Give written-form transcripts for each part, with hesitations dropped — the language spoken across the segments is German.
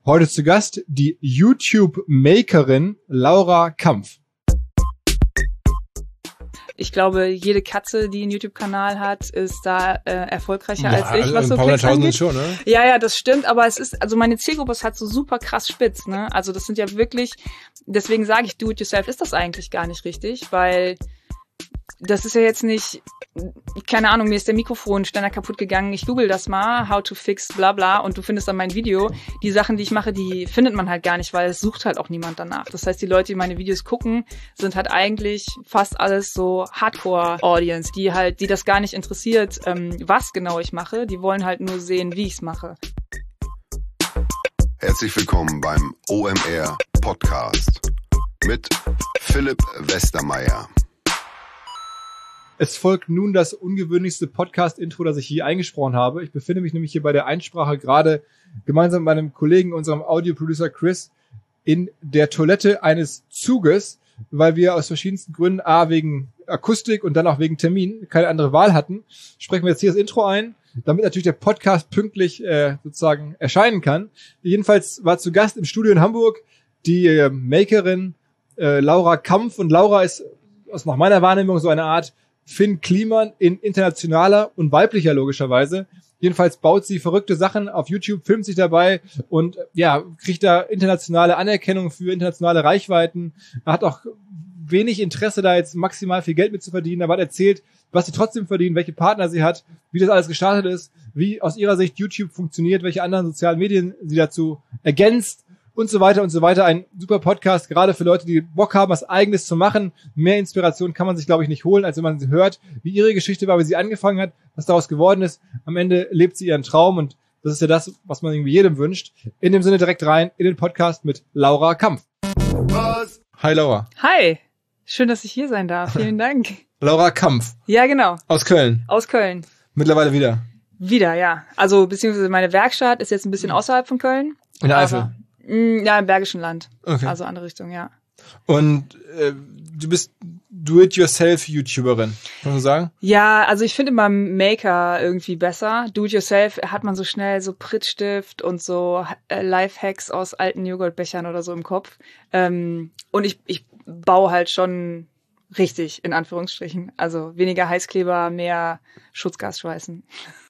Heute zu Gast die YouTube-Makerin Laura Kampf. Ich glaube, jede Katze, die einen YouTube-Kanal hat, ist da erfolgreicher als ich, was so ein paar Klicks angeht. schon, ne? Ja, das stimmt, aber es ist, also meine Zielgruppe ist halt so super krass spitz, ne? Also das sind ja wirklich, deswegen sage ich, Do-it-yourself ist das eigentlich gar nicht richtig, weil das ist ja jetzt nicht, keine Ahnung, mir ist der Mikrofonständer kaputt gegangen, ich google das mal, how to fix bla bla und du findest dann mein Video. Die Sachen, die ich mache, die findet man halt gar nicht, weil es sucht halt auch niemand danach. Das heißt, die Leute, die meine Videos gucken, sind halt eigentlich fast alles so Hardcore-Audience, die das gar nicht interessiert, was genau ich mache. Die wollen halt nur sehen, wie ich es mache. Herzlich willkommen beim OMR Podcast mit Philipp Westermeier. Es folgt nun das ungewöhnlichste Podcast-Intro, das ich je eingesprochen habe. Ich befinde mich nämlich hier bei der Einsprache gerade gemeinsam mit meinem Kollegen, unserem Audioproducer Chris, in der Toilette eines Zuges, weil wir aus verschiedensten Gründen, wegen Akustik und dann auch wegen Termin, keine andere Wahl hatten. Sprechen wir jetzt hier das Intro ein, damit natürlich der Podcast pünktlich sozusagen erscheinen kann. Jedenfalls war zu Gast im Studio in Hamburg die Makerin Laura Kampf. Und Laura ist nach meiner Wahrnehmung so eine Art Finn Kliman in internationaler und weiblicher logischerweise. Jedenfalls baut sie verrückte Sachen auf YouTube, filmt sich dabei und kriegt da internationale Anerkennung für internationale Reichweiten. Er hat auch wenig Interesse, da jetzt maximal viel Geld mit zu verdienen, aber hat erzählt, was sie trotzdem verdienen, welche Partner sie hat, wie das alles gestartet ist, wie aus ihrer Sicht YouTube funktioniert, welche anderen sozialen Medien sie dazu ergänzt und so weiter und so weiter. Ein super Podcast, gerade für Leute, die Bock haben, was Eigenes zu machen. Mehr Inspiration kann man sich, glaube ich, nicht holen, als wenn man sie hört, wie ihre Geschichte war, wie sie angefangen hat, was daraus geworden ist. Am Ende lebt sie ihren Traum und das ist ja das, was man irgendwie jedem wünscht. In dem Sinne direkt rein in den Podcast mit Laura Kampf. Was? Hi Laura. Hi, schön, dass ich hier sein darf. Vielen Dank. Laura Kampf. Ja, genau. Aus Köln. Aus Köln. Mittlerweile wieder. Wieder, ja. Also beziehungsweise meine Werkstatt ist jetzt ein bisschen außerhalb von Köln. In der Eifel? Ja, im Bergischen Land. Okay. Also andere Richtung, ja. Und du bist Do-it-yourself-YouTuberin, kann man sagen? Ja, also ich finde immer Maker irgendwie besser. Do-it-yourself hat man so schnell so Prittstift und so Lifehacks aus alten Joghurtbechern oder so im Kopf. Und ich baue halt schon richtig, in Anführungsstrichen. Also weniger Heißkleber, mehr Schutzgas schweißen.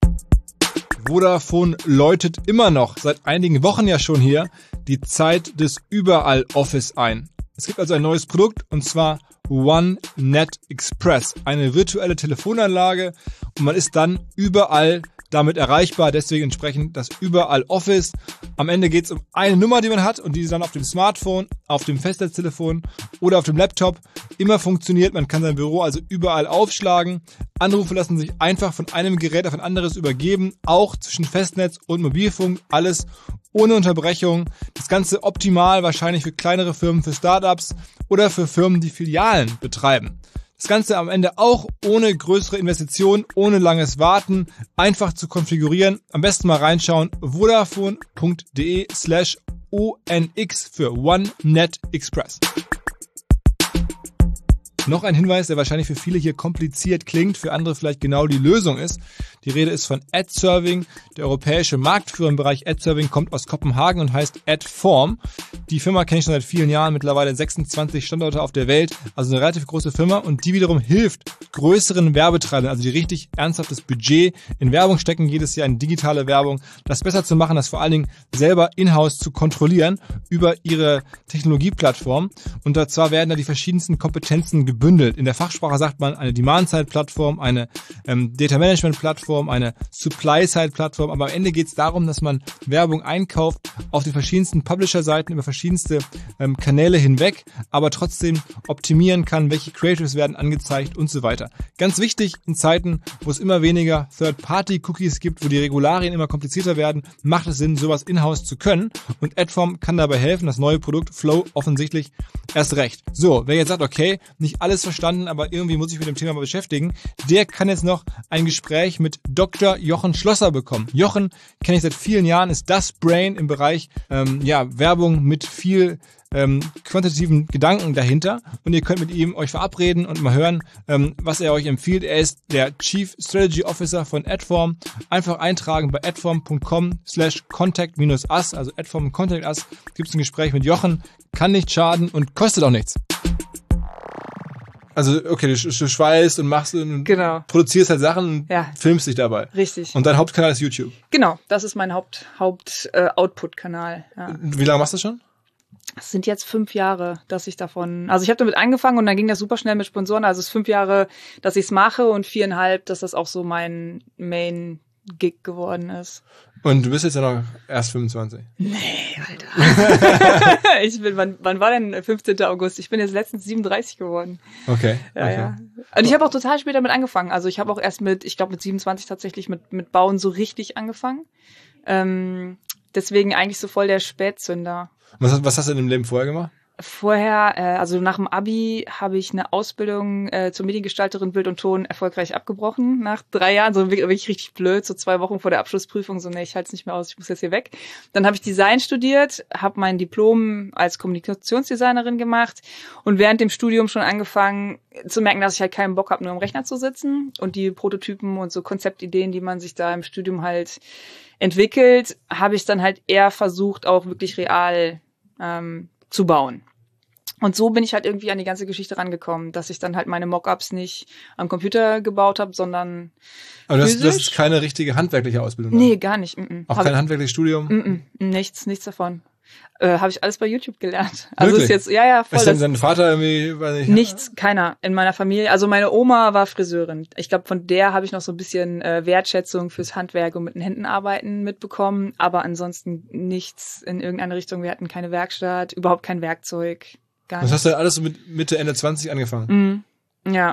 Vodafone läutet immer noch, seit einigen Wochen ja schon hier, die Zeit des Überall-Office ein. Es gibt also ein neues Produkt und zwar OneNet Express, eine virtuelle Telefonanlage und man ist dann überall damit erreichbar, deswegen entsprechend das Überall-Office. Am Ende geht es um eine Nummer, die man hat und die dann auf dem Smartphone, auf dem Festnetztelefon oder auf dem Laptop immer funktioniert. Man kann sein Büro also überall aufschlagen. Anrufe lassen sich einfach von einem Gerät auf ein anderes übergeben, auch zwischen Festnetz und Mobilfunk, alles ohne Unterbrechung. Das Ganze optimal wahrscheinlich für kleinere Firmen, für Startups oder für Firmen, die Filialen betreiben. Das Ganze am Ende auch ohne größere Investitionen, ohne langes Warten, einfach zu konfigurieren. Am besten mal reinschauen, vodafone.de/ONX für OneNet Express. Noch ein Hinweis, der wahrscheinlich für viele hier kompliziert klingt, für andere vielleicht genau die Lösung ist. Die Rede ist von AdServing. Der europäische Marktführer im Bereich AdServing kommt aus Kopenhagen und heißt Adform. Die Firma kenne ich schon seit vielen Jahren, mittlerweile 26 Standorte auf der Welt, also eine relativ große Firma und die wiederum hilft größeren Werbetreibenden, also die richtig ernsthaftes Budget in Werbung stecken, jedes Jahr in digitale Werbung, das besser zu machen, das vor allen Dingen selber in-house zu kontrollieren über ihre Technologieplattform. Und zwar werden da die verschiedensten Kompetenzen gebündelt. In der Fachsprache sagt man eine Demand-Side-Plattform, eine Data-Management-Plattform, eine Supply-Side-Plattform, aber am Ende geht es darum, dass man Werbung einkauft auf den verschiedensten Publisher-Seiten über verschiedenste Kanäle hinweg, aber trotzdem optimieren kann, welche Creatives werden angezeigt und so weiter. Ganz wichtig in Zeiten, wo es immer weniger Third-Party-Cookies gibt, wo die Regularien immer komplizierter werden, macht es Sinn, sowas in-house zu können und Adform kann dabei helfen, das neue Produkt Flow offensichtlich erst recht. So, wer jetzt sagt, okay, nicht alles verstanden, aber irgendwie muss ich mit dem Thema mal beschäftigen, der kann jetzt noch ein Gespräch mit Dr. Jochen Schlosser bekommen. Jochen kenne ich seit vielen Jahren, ist das Brain im Bereich Werbung mit viel quantitativen Gedanken dahinter. Und ihr könnt mit ihm euch verabreden und mal hören, was er euch empfiehlt. Er ist der Chief Strategy Officer von Adform. Einfach eintragen bei adform.com/contact-us, also Adform Contact Us, gibt es ein Gespräch mit Jochen. Kann nicht schaden und kostet auch nichts. Also, okay, du schweißt und machst und produzierst halt Sachen und filmst dich dabei. Richtig. Und dein Hauptkanal ist YouTube. Genau, das ist mein Output-Kanal. Ja. Wie lange machst du das schon? Es sind jetzt 5 Jahre, dass ich davon, also ich habe damit angefangen und dann ging das super schnell mit Sponsoren. Also es ist 5 Jahre, dass ich es mache und 4,5, dass das auch so mein Main-Gig geworden ist. Und du bist jetzt ja noch erst 25. Nee, Alter. Wann war denn 15. August? Ich bin jetzt letztens 37 geworden. Okay. Ja. Und ich habe auch total spät damit angefangen. Also ich habe auch erst mit 27 tatsächlich mit Bauen so richtig angefangen. Deswegen eigentlich so voll der Spätzünder. Was hast du in dem Leben vorher gemacht? Vorher, also nach dem Abi habe ich eine Ausbildung zur Mediengestalterin Bild und Ton erfolgreich abgebrochen. Nach 3 Jahren, so wirklich richtig blöd, so 2 Wochen vor der Abschlussprüfung, so nee, ich halte es nicht mehr aus, ich muss jetzt hier weg. Dann habe ich Design studiert, habe mein Diplom als Kommunikationsdesignerin gemacht und während dem Studium schon angefangen zu merken, dass ich halt keinen Bock habe, nur am Rechner zu sitzen und die Prototypen und so Konzeptideen, die man sich da im Studium halt entwickelt, habe ich dann halt eher versucht, auch wirklich real zu bauen. Und so bin ich halt irgendwie an die ganze Geschichte rangekommen, dass ich dann halt meine Mockups nicht am Computer gebaut habe, sondern aber du hast keine richtige handwerkliche Ausbildung? Nee, gar nicht. Auch kein handwerkliches Studium? Nichts davon. Habe ich alles bei YouTube gelernt. Also wirklich? Ist jetzt, voll. Ist denn dein Vater irgendwie, weiß nicht? Nichts, keiner in meiner Familie. Also meine Oma war Friseurin. Ich glaube, von der habe ich noch so ein bisschen Wertschätzung fürs Handwerk und mit den Händen arbeiten mitbekommen. Aber ansonsten nichts in irgendeine Richtung. Wir hatten keine Werkstatt, überhaupt kein Werkzeug. Gar das hast du alles so mit Mitte, Ende 20 angefangen? Ja.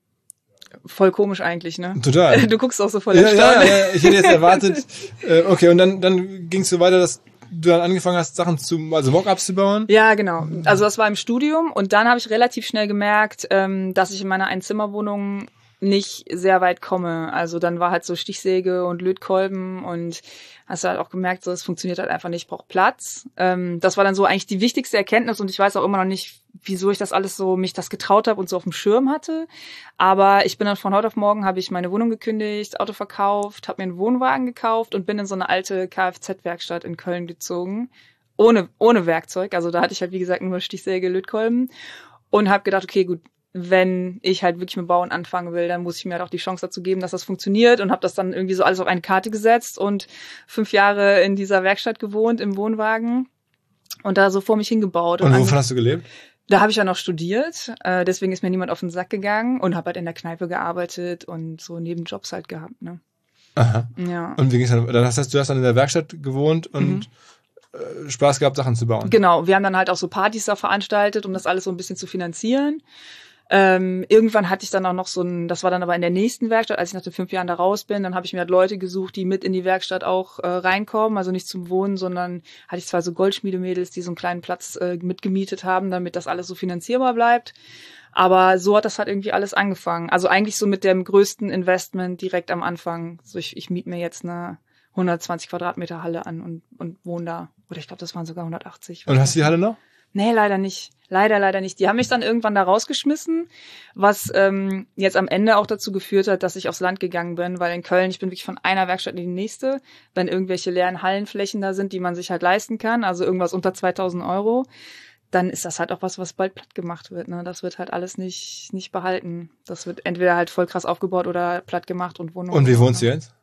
Voll komisch eigentlich, ne? Total. Du guckst auch so voll erstaunt. Ja, ich hätte jetzt erwartet, okay, und dann ging es so weiter, dass du dann angefangen hast, also Mockups zu bauen? Ja, genau. Also das war im Studium und dann habe ich relativ schnell gemerkt, dass ich in meiner Einzimmerwohnung nicht sehr weit komme. Also dann war halt so Stichsäge und Lötkolben und hast du halt auch gemerkt, so es funktioniert halt einfach nicht, ich brauche Platz. Das war dann so eigentlich die wichtigste Erkenntnis und ich weiß auch immer noch nicht, wieso ich das alles so, mich das getraut habe und so auf dem Schirm hatte. Aber ich bin dann von heute auf morgen, habe ich meine Wohnung gekündigt, Auto verkauft, habe mir einen Wohnwagen gekauft und bin in so eine alte Kfz-Werkstatt in Köln gezogen. Ohne Werkzeug. Also da hatte ich halt, wie gesagt, nur Stichsäge, Lötkolben und habe gedacht, okay, gut, wenn ich halt wirklich mit Bauen anfangen will, dann muss ich mir halt auch die Chance dazu geben, dass das funktioniert und habe das dann irgendwie so alles auf eine Karte gesetzt und 5 Jahre in dieser Werkstatt gewohnt, im Wohnwagen und da so vor mich hingebaut. Und wovon hast du gelebt? Da habe ich ja noch studiert, deswegen ist mir niemand auf den Sack gegangen und habe halt in der Kneipe gearbeitet und so Nebenjobs halt gehabt, ne. Aha. Ja. Und wie ging's dann? Das heißt, du hast dann in der Werkstatt gewohnt und Spaß gehabt, Sachen zu bauen. Genau, wir haben dann halt auch so Partys da veranstaltet, um das alles so ein bisschen zu finanzieren. Irgendwann hatte ich dann auch noch das war dann aber in der nächsten Werkstatt, als ich nach den 5 Jahren da raus bin, dann habe ich mir halt Leute gesucht, die mit in die Werkstatt auch reinkommen, also nicht zum Wohnen, sondern hatte ich 2 so Goldschmiedemädels, die so einen kleinen Platz mitgemietet haben, damit das alles so finanzierbar bleibt. Aber so hat das halt irgendwie alles angefangen. Also eigentlich so mit dem größten Investment direkt am Anfang. So ich miete mir jetzt eine 120 Quadratmeter Halle an und wohne da. Oder ich glaube, das waren sogar 180. Und hast du die Halle noch? Nee, leider nicht. Leider nicht. Die haben mich dann irgendwann da rausgeschmissen, was jetzt am Ende auch dazu geführt hat, dass ich aufs Land gegangen bin, weil in Köln, ich bin wirklich von einer Werkstatt in die nächste, wenn irgendwelche leeren Hallenflächen da sind, die man sich halt leisten kann, also irgendwas unter 2.000 €, dann ist das halt auch was bald platt gemacht wird. Ne? Das wird halt alles nicht behalten. Das wird entweder halt voll krass aufgebaut oder platt gemacht und Wohnungen. Und wie wohnst du jetzt?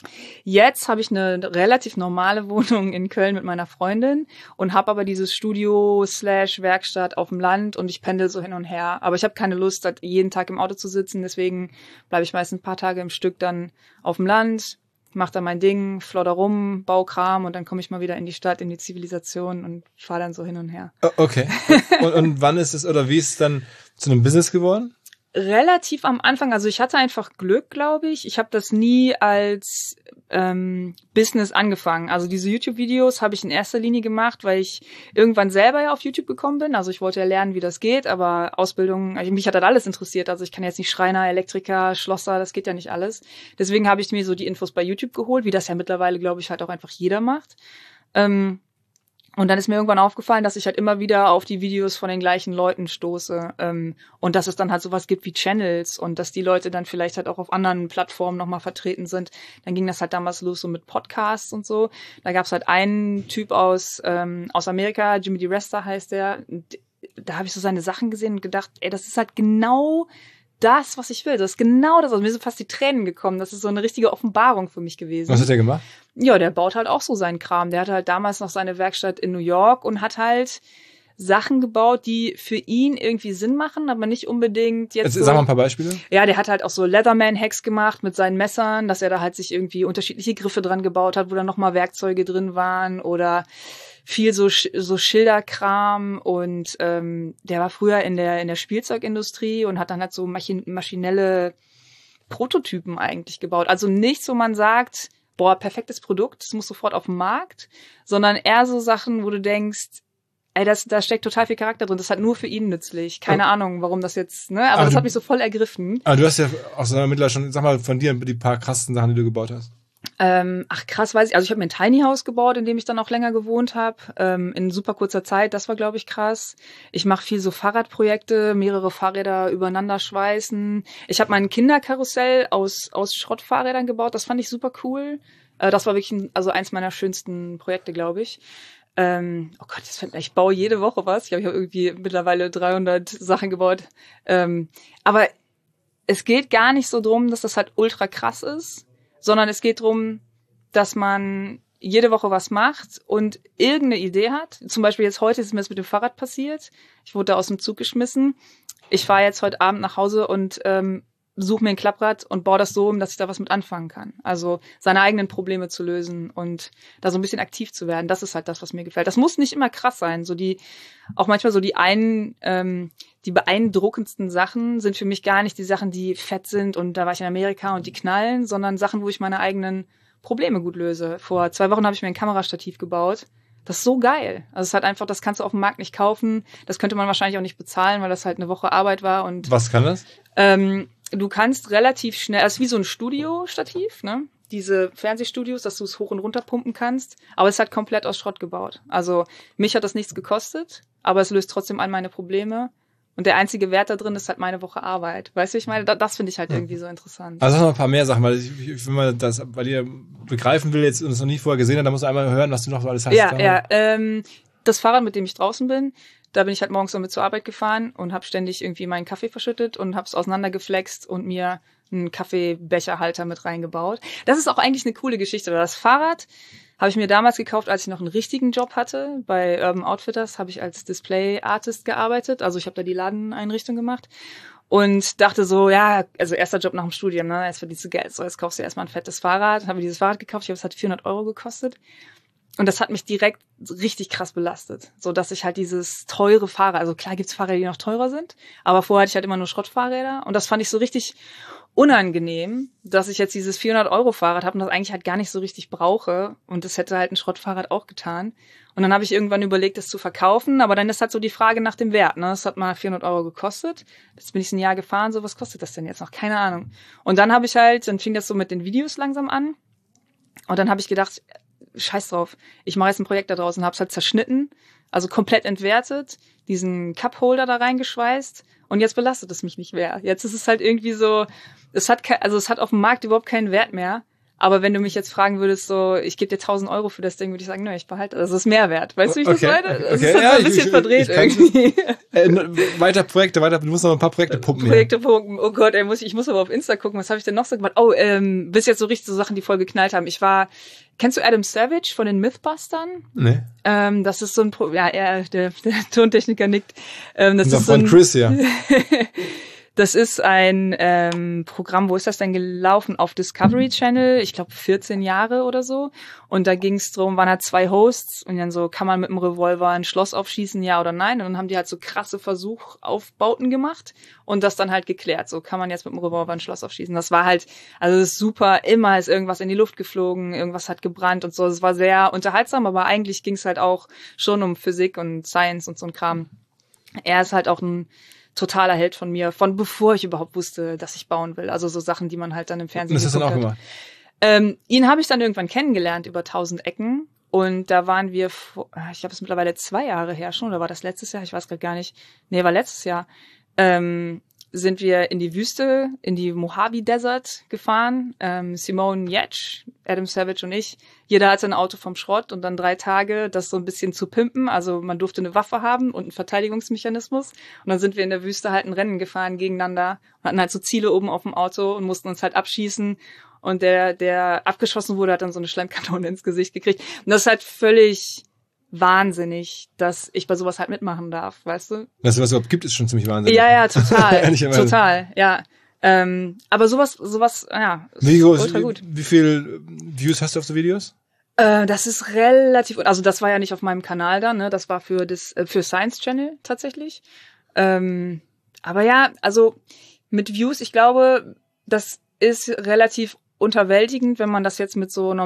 Jetzt habe ich eine relativ normale Wohnung in Köln mit meiner Freundin und habe aber dieses Studio/Werkstatt auf dem Land und ich pendel so hin und her. Aber ich habe keine Lust, halt jeden Tag im Auto zu sitzen, deswegen bleibe ich meistens ein paar Tage im Stück dann auf dem Land, mache da mein Ding, flodder rum, baue Kram und dann komme ich mal wieder in die Stadt, in die Zivilisation und fahre dann so hin und her. Okay. Und wann ist es oder wie ist es dann zu einem Business geworden? relativ am Anfang, also ich hatte einfach Glück, glaube ich. Ich habe das nie als Business angefangen. Also diese YouTube-Videos habe ich in erster Linie gemacht, weil ich irgendwann selber ja auf YouTube gekommen bin. Also ich wollte ja lernen, wie das geht, aber Ausbildung, also mich hat das alles interessiert. Also ich kann jetzt nicht Schreiner, Elektriker, Schlosser, das geht ja nicht alles. Deswegen habe ich mir so die Infos bei YouTube geholt, wie das ja mittlerweile, glaube ich, halt auch einfach jeder macht. Und dann ist mir irgendwann aufgefallen, dass ich halt immer wieder auf die Videos von den gleichen Leuten stoße. Und dass es dann halt sowas gibt wie Channels und dass die Leute dann vielleicht halt auch auf anderen Plattformen nochmal vertreten sind. Dann ging das halt damals los so mit Podcasts und so. Da gab es halt einen Typ aus Amerika, Jimmy DeResta heißt der. Da habe ich so seine Sachen gesehen und gedacht, ey, das ist halt genau das, was ich will. Das ist genau das. Also mir sind fast die Tränen gekommen. Das ist so eine richtige Offenbarung für mich gewesen. Was hat der gemacht? Ja, der baut halt auch so seinen Kram. Der hatte halt damals noch seine Werkstatt in New York und hat halt Sachen gebaut, die für ihn irgendwie Sinn machen, aber nicht unbedingt jetzt. Sag mal ein paar Beispiele. Ja, der hat halt auch so Leatherman-Hacks gemacht mit seinen Messern, dass er da halt sich irgendwie unterschiedliche Griffe dran gebaut hat, wo dann nochmal Werkzeuge drin waren oder viel so Schilderkram und der war früher in der Spielzeugindustrie und hat dann halt so maschinelle Prototypen eigentlich gebaut. Also nichts, wo man sagt, boah, perfektes Produkt, das muss sofort auf den Markt, sondern eher so Sachen, wo du denkst, ey, da steckt total viel Charakter drin, das ist halt nur für ihn nützlich. Keine Ahnung, warum das jetzt, ne? Aber das hat mich so voll ergriffen. Aber du hast ja aus deiner Mittler schon, sag mal, von dir die paar krassen Sachen, die du gebaut hast. Ach krass, weiß ich. Also ich habe mir ein Tiny House gebaut, in dem ich dann auch länger gewohnt habe, in super kurzer Zeit. Das war, glaube ich, krass. Ich mache viel so Fahrradprojekte, mehrere Fahrräder übereinander schweißen. Ich habe mein Kinderkarussell aus Schrottfahrrädern gebaut. Das fand ich super cool. Das war wirklich eins meiner schönsten Projekte, glaube ich. Oh Gott, ich baue jede Woche was. Ich habe irgendwie mittlerweile 300 Sachen gebaut. Aber es geht gar nicht so drum, dass das halt ultra krass ist, sondern es geht drum, dass man jede Woche was macht und irgendeine Idee hat. Zum Beispiel jetzt heute ist mir das mit dem Fahrrad passiert. Ich wurde da aus dem Zug geschmissen. Ich fahre jetzt heute Abend nach Hause und suche mir ein Klapprad und baue das so um, dass ich da was mit anfangen kann. Also seine eigenen Probleme zu lösen und da so ein bisschen aktiv zu werden. Das ist halt das, was mir gefällt. Das muss nicht immer krass sein. Auch manchmal so die beeindruckendsten Sachen sind für mich gar nicht die Sachen, die fett sind und da war ich in Amerika und die knallen, sondern Sachen, wo ich meine eigenen Probleme gut löse. Vor 2 Wochen habe ich mir ein Kamerastativ gebaut. Das ist so geil. Also es ist halt einfach, das kannst du auf dem Markt nicht kaufen. Das könnte man wahrscheinlich auch nicht bezahlen, weil das halt eine Woche Arbeit war. Und was kann das? Du kannst relativ schnell, also wie so ein Studiostativ, ne? Diese Fernsehstudios, dass du es hoch und runter pumpen kannst. Aber es ist halt komplett aus Schrott gebaut. Also mich hat das nichts gekostet, aber es löst trotzdem all meine Probleme. Und der einzige Wert da drin ist halt meine Woche Arbeit. Weißt du, ich meine, das finde ich halt irgendwie so interessant. Also noch ein paar mehr Sachen, weil wenn man das bei dir begreifen will jetzt und es noch nie vorher gesehen hat, dann muss man einmal hören, was du noch so alles hast. Ja. Das Fahrrad, mit dem ich draußen bin, da bin ich halt morgens damit zur Arbeit gefahren und habe ständig irgendwie meinen Kaffee verschüttet und habe es auseinandergeflext und mir einen Kaffeebecherhalter mit reingebaut. Das ist auch eigentlich eine coole Geschichte. Das Fahrrad habe ich mir damals gekauft, als ich noch einen richtigen Job hatte. Bei Urban Outfitters habe ich als Display-Artist gearbeitet. Also ich habe da die Ladeneinrichtung gemacht und dachte so, ja, also erster Job nach dem Studium, ne? Jetzt verdienst du Geld, so jetzt kaufst du erstmal ein fettes Fahrrad. Habe mir dieses Fahrrad gekauft, es hat 400 € gekostet. Und das hat mich direkt richtig krass belastet, so dass ich halt dieses teure Fahrrad, also klar gibt's Fahrräder, die noch teurer sind, aber vorher hatte ich halt immer nur Schrottfahrräder und das fand ich so richtig unangenehm, dass ich jetzt dieses 400 € Fahrrad habe und das eigentlich halt gar nicht so richtig brauche und das hätte halt ein Schrottfahrrad auch getan. Und dann habe ich irgendwann überlegt, das zu verkaufen, aber dann ist halt so die Frage nach dem Wert, ne? Das hat mal 400 € gekostet, jetzt bin ich ein Jahr gefahren, so was kostet das denn jetzt noch? Keine Ahnung. Und dann fing das so mit den Videos langsam an und dann habe ich gedacht, scheiß drauf, ich mache jetzt ein Projekt da draußen, hab's halt zerschnitten, also komplett entwertet, diesen Cupholder da reingeschweißt und jetzt belastet es mich nicht mehr. Jetzt ist es halt irgendwie so, es hat auf dem Markt überhaupt keinen Wert mehr. Aber wenn du mich jetzt fragen würdest, so, ich gebe dir 1.000 € für das Ding, würde ich sagen, nö, ich behalte das. Das ist mehr wert. Weißt du, wie ich das meine? Das ist halt so ein bisschen verdreht irgendwie. Weiter Projekte, du musst noch ein paar Projekte pumpen. Pumpen. Oh Gott, ich muss aber auf Insta gucken, was habe ich denn noch so gemacht? Oh, bis jetzt so richtig so Sachen, die voll geknallt haben. Kennst du Adam Savage von den Mythbustern? Nee. Das ist so ein, der Tontechniker nickt. Das ist von Chris, ja. Das ist ein Programm, wo ist das denn gelaufen? Auf Discovery Channel, ich glaube 14 Jahre oder so. Und da ging es drum, waren halt 2 Hosts und dann so, kann man mit dem Revolver ein Schloss aufschießen, ja oder nein? Und dann haben die halt so krasse Versuchaufbauten gemacht und das dann halt geklärt. So, kann man jetzt mit dem Revolver ein Schloss aufschießen? Das war halt, also das ist super, immer ist irgendwas in die Luft geflogen, irgendwas hat gebrannt und so. Es war sehr unterhaltsam, aber eigentlich ging es halt auch schon um Physik und Science und so ein Kram. Er ist halt auch ein totaler Held von mir, von bevor ich überhaupt wusste, dass ich bauen will. Also so Sachen, die man halt dann im Fernsehen geguckt hat. Was hast du dann auch gemacht? Ihn habe ich dann irgendwann kennengelernt über 1000 Ecken. Und da waren wir, ich glaube, es ist mittlerweile 2 Jahre her schon, oder war das letztes Jahr? Ich weiß gerade gar nicht. Nee, war letztes Jahr. Sind wir in die Wüste, in die Mojave Desert gefahren. Simone Yetch, Adam Savage und ich. Jeder hatte ein Auto vom Schrott und dann 3 Tage, das so ein bisschen zu pimpen. Also man durfte eine Waffe haben und einen Verteidigungsmechanismus. Und dann sind wir in der Wüste halt ein Rennen gefahren gegeneinander und hatten halt so Ziele oben auf dem Auto und mussten uns halt abschießen. Und der abgeschossen wurde, hat dann so eine Schleimkanone ins Gesicht gekriegt. Und das ist halt völlig wahnsinnig, dass ich bei sowas halt mitmachen darf, weißt du? Dass es was überhaupt gibt, ist schon ziemlich wahnsinnig. Ja, total. Total, ja. Aber sowas, ja, ist ultra gut. Wie viel Views hast du auf so Videos? Das ist relativ, also das war ja nicht auf meinem Kanal dann, ne? Das war für Science Channel tatsächlich. Aber ja, also mit Views, ich glaube, das ist relativ unterwältigend, wenn man das jetzt mit so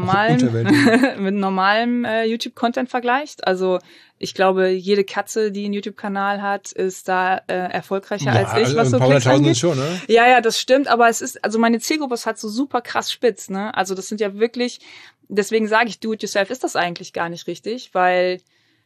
normalem YouTube-Content vergleicht. Also ich glaube, jede Katze, die einen YouTube-Kanal hat, ist da erfolgreicher als ich, was so Klicks angeht. Schon, ne? Ja, das stimmt, aber es ist, also meine Zielgruppe ist halt so super krass spitz, ne? Also das sind ja wirklich, deswegen sage ich, Do-it-yourself ist das eigentlich gar nicht richtig, weil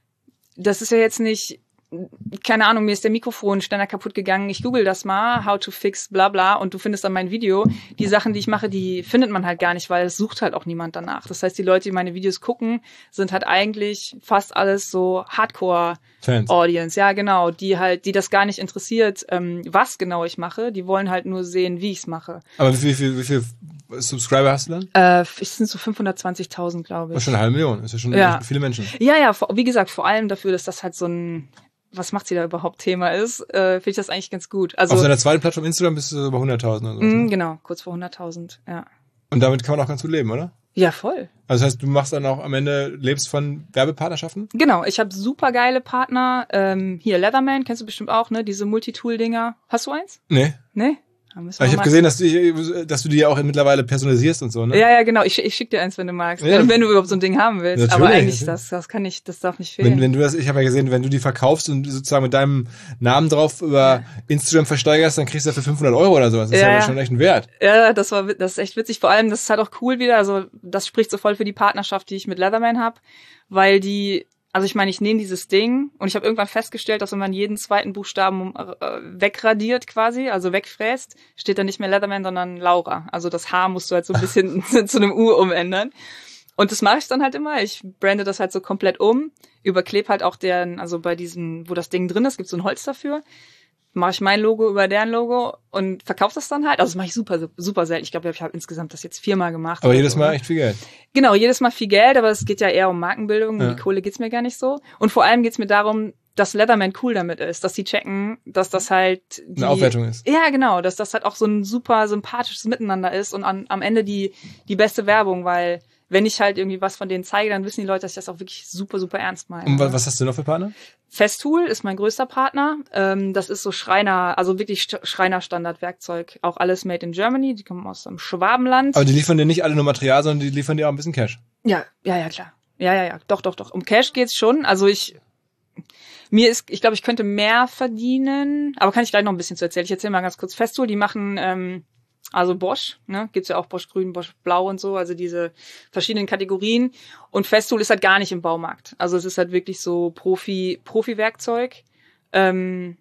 das ist ja jetzt nicht, keine Ahnung, mir ist der Mikrofonständer kaputt gegangen, ich google das mal, how to fix bla bla und du findest dann mein Video. Die Sachen, die ich mache, die findet man halt gar nicht, weil es sucht halt auch niemand danach. Das heißt, die Leute, die meine Videos gucken, sind halt eigentlich fast alles so Hardcore-Audience. Ja, genau, die das gar nicht interessiert, was genau ich mache. Die wollen halt nur sehen, wie ich es mache. Aber wie viel Subscriber hast du dann? Es sind so 520.000, glaube ich. Das ist schon 500.000, das ist ja schon viele Menschen. Ja, wie gesagt, vor allem dafür, dass das halt so ein, was macht sie da überhaupt Thema ist, finde ich das eigentlich ganz gut. Also, auf seiner zweiten Plattform Instagram bist du über 100.000 oder so. Ne? Genau, kurz vor 100.000, ja. Und damit kann man auch ganz gut leben, oder? Ja, voll. Also das heißt, du machst dann auch am Ende, lebst von Werbepartnerschaften? Genau, ich habe super geile Partner. Hier, Leatherman, kennst du bestimmt auch, ne? Diese Multitool-Dinger. Hast du eins? Nee. Ich habe gesehen, dass du die ja auch mittlerweile personalisierst und so, ne? Ja, genau. Ich schick dir eins, wenn du magst. Ja. Wenn du überhaupt so ein Ding haben willst. Natürlich. Aber eigentlich, das darf nicht fehlen. Wenn du das, ich habe ja gesehen, wenn du die verkaufst und sozusagen mit deinem Namen drauf über Instagram versteigerst, dann kriegst du dafür 500 € oder sowas. Das ist ja schon echt ein Wert. Ja, das ist echt witzig. Vor allem, das ist halt auch cool wieder. Also, das spricht so voll für die Partnerschaft, die ich mit Leatherman habe, weil also ich meine, ich nehme dieses Ding und ich habe irgendwann festgestellt, dass wenn man jeden zweiten Buchstaben wegradiert quasi, also wegfräst, steht dann nicht mehr Leatherman, sondern Laura. Also das H musst du halt so ein bisschen zu einem U umändern. Und das mache ich dann halt immer. Ich brande das halt so komplett um, überklebe halt auch also bei diesen, wo das Ding drin ist, gibt's so ein Holz dafür. Mache ich mein Logo über deren Logo und verkaufe das dann halt. Also das mache ich super, super selten. Ich glaube, ich habe insgesamt das jetzt 4-mal gemacht. Aber jedes Mal echt viel Geld. Genau, jedes Mal viel Geld, aber es geht ja eher um Markenbildung. Um die Kohle geht's mir gar nicht so. Und vor allem geht's mir darum, dass Leatherman cool damit ist, dass die checken, dass das halt eine Aufwertung ist. Ja, genau, dass das halt auch so ein super sympathisches Miteinander ist und am Ende die beste Werbung, weil wenn ich halt irgendwie was von denen zeige, dann wissen die Leute, dass ich das auch wirklich super, super ernst meine. Und was hast du noch für Partner? Festool ist mein größter Partner. Das ist so Schreiner, also wirklich Schreiner-Standardwerkzeug. Auch alles made in Germany. Die kommen aus dem Schwabenland. Aber die liefern dir nicht alle nur Material, sondern die liefern dir auch ein bisschen Cash. Ja, klar. Ja. Doch. Um Cash geht's schon. Also ich glaube, ich könnte mehr verdienen. Aber kann ich gleich noch ein bisschen zu erzählen. Ich erzähle mal ganz kurz. Festool, die machen, also Bosch, ne, gibt's ja auch Bosch Grün, Bosch Blau und so, also diese verschiedenen Kategorien. Und Festool ist halt gar nicht im Baumarkt. Also es ist halt wirklich so Profi-Werkzeug. Und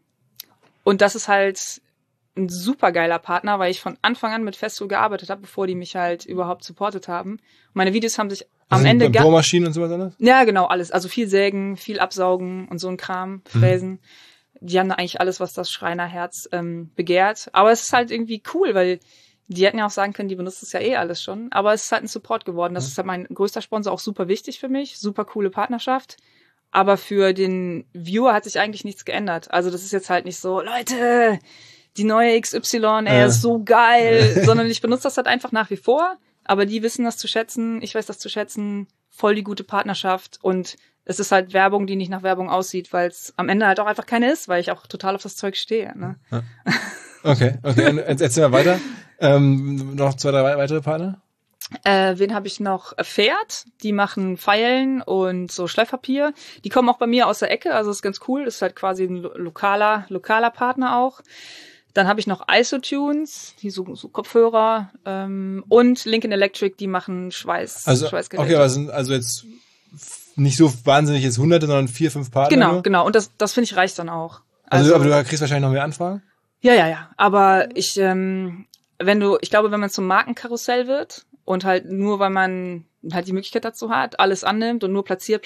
das ist halt ein super geiler Partner, weil ich von Anfang an mit Festool gearbeitet habe, bevor die mich halt überhaupt supportet haben. Und meine Videos haben sich am Ende Bohrmaschinen und sowas anderes? Ja, genau, alles. Also viel sägen, viel absaugen und so ein Kram, fräsen. Die haben da eigentlich alles, was das Schreinerherz begehrt. Aber es ist halt irgendwie cool, weil die hätten ja auch sagen können, die benutzen es ja eh alles schon. Aber es ist halt ein Support geworden. Das ist halt mein größter Sponsor, auch super wichtig für mich. Super coole Partnerschaft. Aber für den Viewer hat sich eigentlich nichts geändert. Also das ist jetzt halt nicht so, Leute, die neue XY, ist so geil, sondern ich benutze das halt einfach nach wie vor, aber die wissen das zu schätzen, ich weiß das zu schätzen, voll die gute Partnerschaft und es ist halt Werbung, die nicht nach Werbung aussieht, weil es am Ende halt auch einfach keine ist, weil ich auch total auf das Zeug stehe. Ne? Ja. Okay. Jetzt erzähl mal weiter. Noch 2, 3 weitere Partner? Wen habe ich noch? Pferd, die machen Feilen und so Schleifpapier. Die kommen auch bei mir aus der Ecke, also ist ganz cool. Ist halt quasi ein lokaler Partner auch. Dann habe ich noch Isotunes, die so Kopfhörer und Lincoln Electric, die machen Schweißgeräte. Okay, aber sind also jetzt nicht so wahnsinnig jetzt Hunderte, sondern 4, 5 Partner. Genau. Und das finde ich reicht dann auch. Also, aber du kriegst wahrscheinlich noch mehr Anfragen? Ja. Aber ich glaube, wenn man zum Markenkarussell wird und halt nur, weil man halt die Möglichkeit dazu hat, alles annimmt und nur platziert,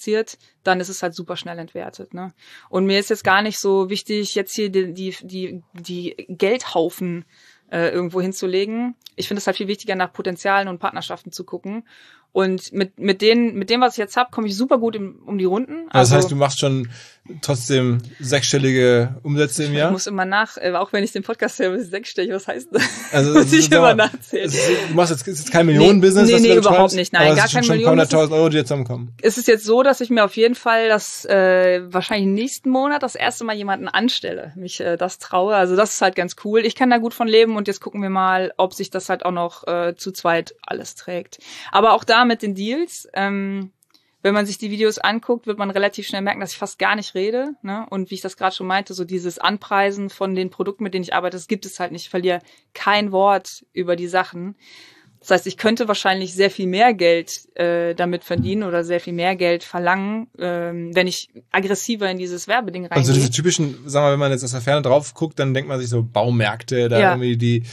dann ist es halt super schnell entwertet, ne? Und mir ist jetzt gar nicht so wichtig, jetzt hier die Geldhaufen irgendwo hinzulegen. Ich finde es halt viel wichtiger, nach Potenzialen und Partnerschaften zu gucken. Und mit dem, was ich jetzt habe, komme ich super gut um die Runden. Also, das heißt, du machst schon trotzdem 6-stellige Umsätze im Jahr? Ich muss immer auch wenn ich den Podcast höre, 6-stellig, was heißt das? Also, muss ich immer nachzählen. Du machst jetzt kein Millionen-Business? Nee, überhaupt nicht. Nein, gar kein Millionen. Es sind schon 100.000 Euro, die jetzt zusammenkommen. Es ist jetzt so, dass ich mir auf jeden Fall wahrscheinlich nächsten Monat das erste Mal jemanden anstelle, mich das traue. Also das ist halt ganz cool. Ich kann da gut von leben und jetzt gucken wir mal, ob sich das halt auch noch zu zweit alles trägt. Aber auch da mit den Deals, wenn man sich die Videos anguckt, wird man relativ schnell merken, dass ich fast gar nicht rede, ne? Und wie ich das gerade schon meinte, so dieses Anpreisen von den Produkten, mit denen ich arbeite, das gibt es halt nicht. Ich verliere kein Wort über die Sachen. Das heißt, ich könnte wahrscheinlich sehr viel mehr Geld damit verdienen oder sehr viel mehr Geld verlangen, wenn ich aggressiver in dieses Werbeding reingehe. Also diese typischen, sagen wir, wenn man jetzt aus der Ferne drauf guckt, dann denkt man sich so Baumärkte, da irgendwie die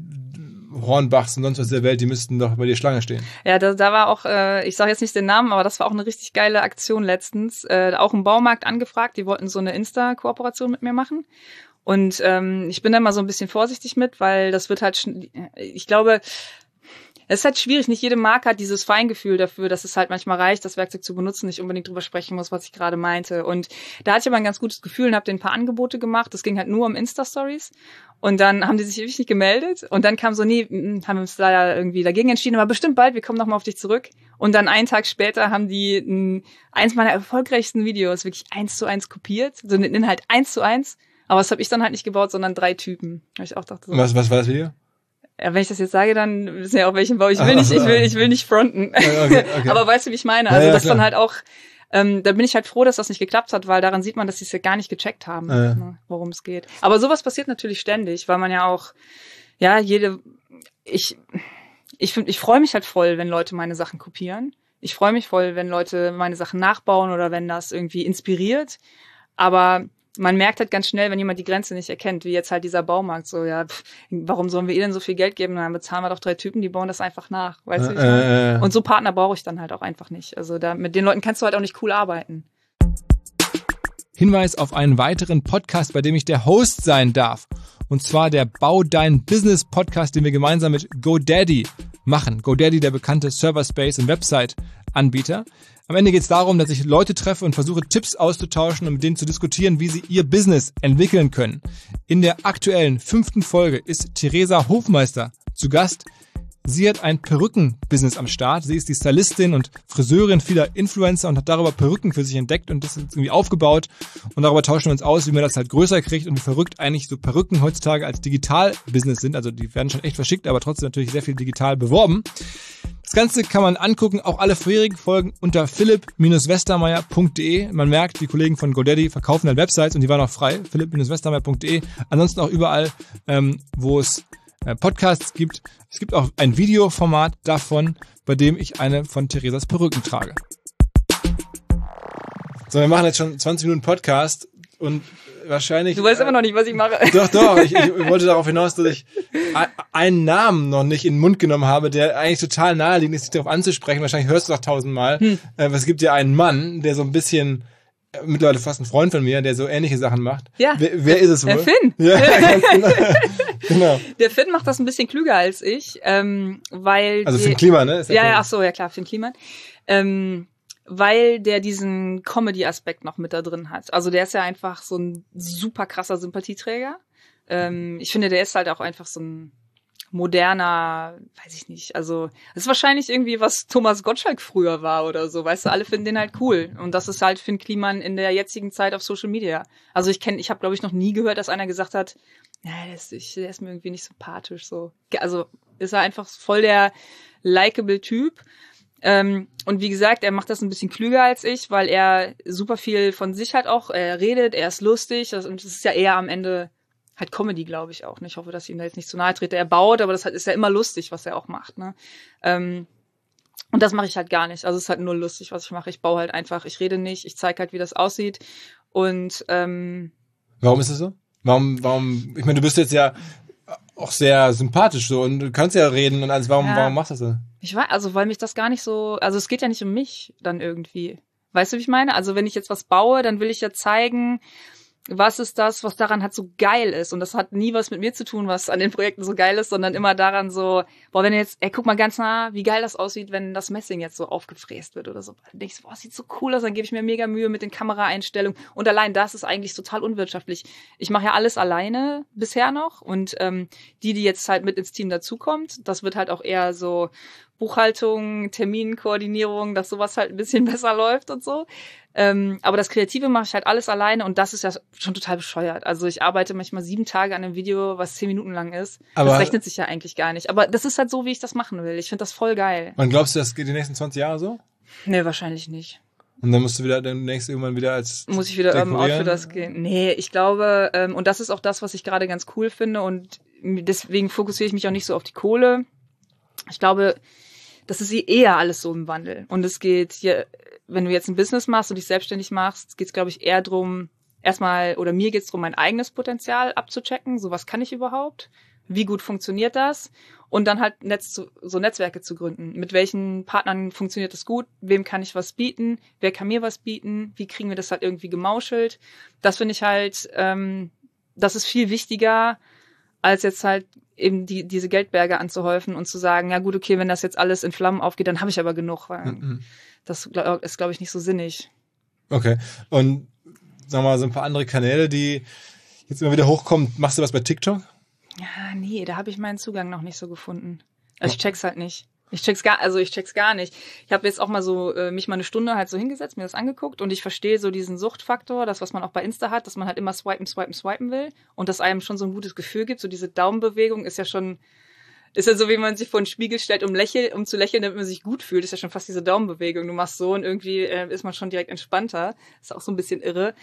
Hornbachs und sonst was der Welt, die müssten doch bei dir Schlange stehen. Ja, da war auch, ich sage jetzt nicht den Namen, aber das war auch eine richtig geile Aktion letztens. Auch ein Baumarkt angefragt, die wollten so eine Insta-Kooperation mit mir machen. Und ich bin da mal so ein bisschen vorsichtig mit, weil das wird halt, ich glaube, es ist halt schwierig, nicht jede Marke hat dieses Feingefühl dafür, dass es halt manchmal reicht, das Werkzeug zu benutzen, nicht unbedingt drüber sprechen muss, was ich gerade meinte. Und da hatte ich aber ein ganz gutes Gefühl und habe denen ein paar Angebote gemacht. Das ging halt nur um Insta-Stories. Und dann haben die sich ewig nicht gemeldet. Und dann kam so, nee, haben wir uns leider irgendwie dagegen entschieden, aber bestimmt bald, wir kommen nochmal auf dich zurück. Und dann einen Tag später haben die eins meiner erfolgreichsten Videos wirklich 1:1 kopiert. So den Inhalt 1:1. Aber das habe ich dann halt nicht gebaut, sondern 3 Typen. Weil ich auch dachte so, was war das Video? Ja, wenn ich das jetzt sage, dann wissen ja auch, welchen Bau. Ich will nicht fronten. Okay. Aber weißt du, wie ich meine? Also das dann halt auch, da bin ich halt froh, dass das nicht geklappt hat, weil daran sieht man, dass sie es ja gar nicht gecheckt haben, ne, worum es geht. Aber sowas passiert natürlich ständig, weil man ja auch, ich freue mich halt voll, wenn Leute meine Sachen kopieren. Ich freue mich voll, wenn Leute meine Sachen nachbauen oder wenn das irgendwie inspiriert. Aber man merkt halt ganz schnell, wenn jemand die Grenze nicht erkennt, wie jetzt halt dieser Baumarkt, so, warum sollen wir denn so viel Geld geben? Dann bezahlen wir doch 3 Typen, die bauen das einfach nach, weißt du? Wie ich meine? Und so Partner brauche ich dann halt auch einfach nicht. Also mit den Leuten kannst du halt auch nicht cool arbeiten. Hinweis auf einen weiteren Podcast, bei dem ich der Host sein darf. Und zwar der Bau Dein Business Podcast, den wir gemeinsam mit GoDaddy machen. GoDaddy, der bekannte Server-Space- und Website-Anbieter. Am Ende geht es darum, dass ich Leute treffe und versuche, Tipps auszutauschen und mit denen zu diskutieren, wie sie ihr Business entwickeln können. In der aktuellen 5. Folge ist Theresa Hofmeister zu Gast. Sie hat ein Perücken-Business am Start. Sie ist die Stylistin und Friseurin vieler Influencer und hat darüber Perücken für sich entdeckt und das ist irgendwie aufgebaut. Und darüber tauschen wir uns aus, wie man das halt größer kriegt und wie verrückt eigentlich so Perücken heutzutage als Digital-Business sind. Also die werden schon echt verschickt, aber trotzdem natürlich sehr viel digital beworben. Das Ganze kann man angucken, auch alle vorherigen Folgen unter philipp-westermeier.de. Man merkt, die Kollegen von GoDaddy verkaufen dann Websites und die waren auch frei, philipp-westermeier.de. Ansonsten auch überall, wo es Podcasts gibt. Es gibt auch ein Videoformat davon, bei dem ich eine von Theresas Perücken trage. So, wir machen jetzt schon 20 Minuten Podcast und wahrscheinlich... Du weißt immer noch nicht, was ich mache. Doch. Ich wollte darauf hinaus, dass ich einen Namen noch nicht in den Mund genommen habe, der eigentlich total naheliegend ist, sich darauf anzusprechen. Wahrscheinlich hörst du das 1000-mal. Es gibt ja einen Mann, der so ein bisschen... mittlerweile fast ein Freund von mir, der so ähnliche Sachen macht. Ja. Wer ist es wohl? Der Finn. Ja, ganz genau. Der Finn macht das ein bisschen klüger als ich, weil... Also Finn Kliman, ne? Finn Kliman. Weil der diesen Comedy-Aspekt noch mit da drin hat. Also der ist ja einfach so ein super krasser Sympathieträger. Ich finde, der ist halt auch einfach so ein moderner, weiß ich nicht, also das ist wahrscheinlich irgendwie, was Thomas Gottschalk früher war oder so, weißt du, alle finden den halt cool. Und das ist halt Finn Kliman in der jetzigen Zeit auf Social Media. Also ich habe, glaube ich, noch nie gehört, dass einer gesagt hat, ja, der ist mir irgendwie nicht sympathisch, so. Also ist er einfach voll der likable Typ. Und wie gesagt, er macht das ein bisschen klüger als ich, weil er super viel von sich halt auch, er redet, er ist lustig, und das ist ja eher am Ende halt Comedy, glaube ich auch. Ich hoffe, dass ich ihm da jetzt nicht zu nahe trete. Er baut, aber das ist ja immer lustig, was er auch macht. Ne? Und das mache ich halt gar nicht. Also es ist halt nur lustig, was ich mache. Ich baue halt einfach, ich rede nicht, ich zeige halt, wie das aussieht. Und warum ist das so? Warum? Ich meine, du bist jetzt ja auch sehr sympathisch so und du kannst ja reden und alles. Warum machst du das denn? Ich weiß, also weil mich das gar nicht so, also es geht ja nicht um mich dann irgendwie. Weißt du, wie ich meine? Also wenn ich jetzt was baue, dann will ich ja zeigen, was ist das, was daran halt so geil ist. Und das hat nie was mit mir zu tun, was an den Projekten so geil ist, sondern immer daran so, boah, wenn jetzt, guck mal ganz nah, wie geil das aussieht, wenn das Messing jetzt so aufgefräst wird oder so. Dann denke ich so, boah, sieht so cool aus, dann gebe ich mir mega Mühe mit den Kameraeinstellungen. Und allein das ist eigentlich total unwirtschaftlich. Ich mache ja alles alleine bisher noch. Und die jetzt halt mit ins Team dazukommt, das wird halt auch eher so Buchhaltung, Terminkoordinierung, dass sowas halt ein bisschen besser läuft und so. Aber das Kreative mache ich halt alles alleine und das ist ja schon total bescheuert. Also ich arbeite manchmal 7 Tage an einem Video, was 10 Minuten lang ist. Aber das rechnet sich ja eigentlich gar nicht. Aber das ist halt so, wie ich das machen will. Ich finde das voll geil. Und glaubst du, das geht die nächsten 20 Jahre so? Nee, wahrscheinlich nicht. Und dann musst du wieder demnächst irgendwann wieder als muss ich wieder Urban Outfitters gehen? Nee, ich glaube, und das ist auch das, was ich gerade ganz cool finde und deswegen fokussiere ich mich auch nicht so auf die Kohle. Ich glaube, das ist eher alles so im Wandel. Und es geht hier, wenn du jetzt ein Business machst und dich selbstständig machst, geht es, glaube ich, eher drum, erstmal, oder mir geht es darum, mein eigenes Potenzial abzuchecken. So, was kann ich überhaupt? Wie gut funktioniert das? Und dann halt so Netzwerke zu gründen. Mit welchen Partnern funktioniert das gut? Wem kann ich was bieten? Wer kann mir was bieten? Wie kriegen wir das halt irgendwie gemauschelt? Das finde ich halt, das ist viel wichtiger, als jetzt halt eben diese Geldberge anzuhäufen und zu sagen, ja gut, okay, wenn das jetzt alles in Flammen aufgeht, dann habe ich aber genug, weil das ist, glaube ich, nicht so sinnig. Okay. Und sag mal, so ein paar andere Kanäle, die jetzt immer wieder hochkommen. Machst du was bei TikTok? Ja, nee, da habe ich meinen Zugang noch nicht so gefunden. Also ich check's halt nicht. Ich check's gar nicht. Ich habe jetzt auch mal so mich mal eine Stunde halt so hingesetzt, mir das angeguckt und ich verstehe so diesen Suchtfaktor, das, was man auch bei Insta hat, dass man halt immer swipen will und das einem schon so ein gutes Gefühl gibt. So diese Daumenbewegung ist ja so, wie man sich vor den Spiegel stellt, um zu lächeln, damit man sich gut fühlt. Ist ja schon fast diese Daumenbewegung. Du machst so und irgendwie ist man schon direkt entspannter. Ist auch so ein bisschen irre.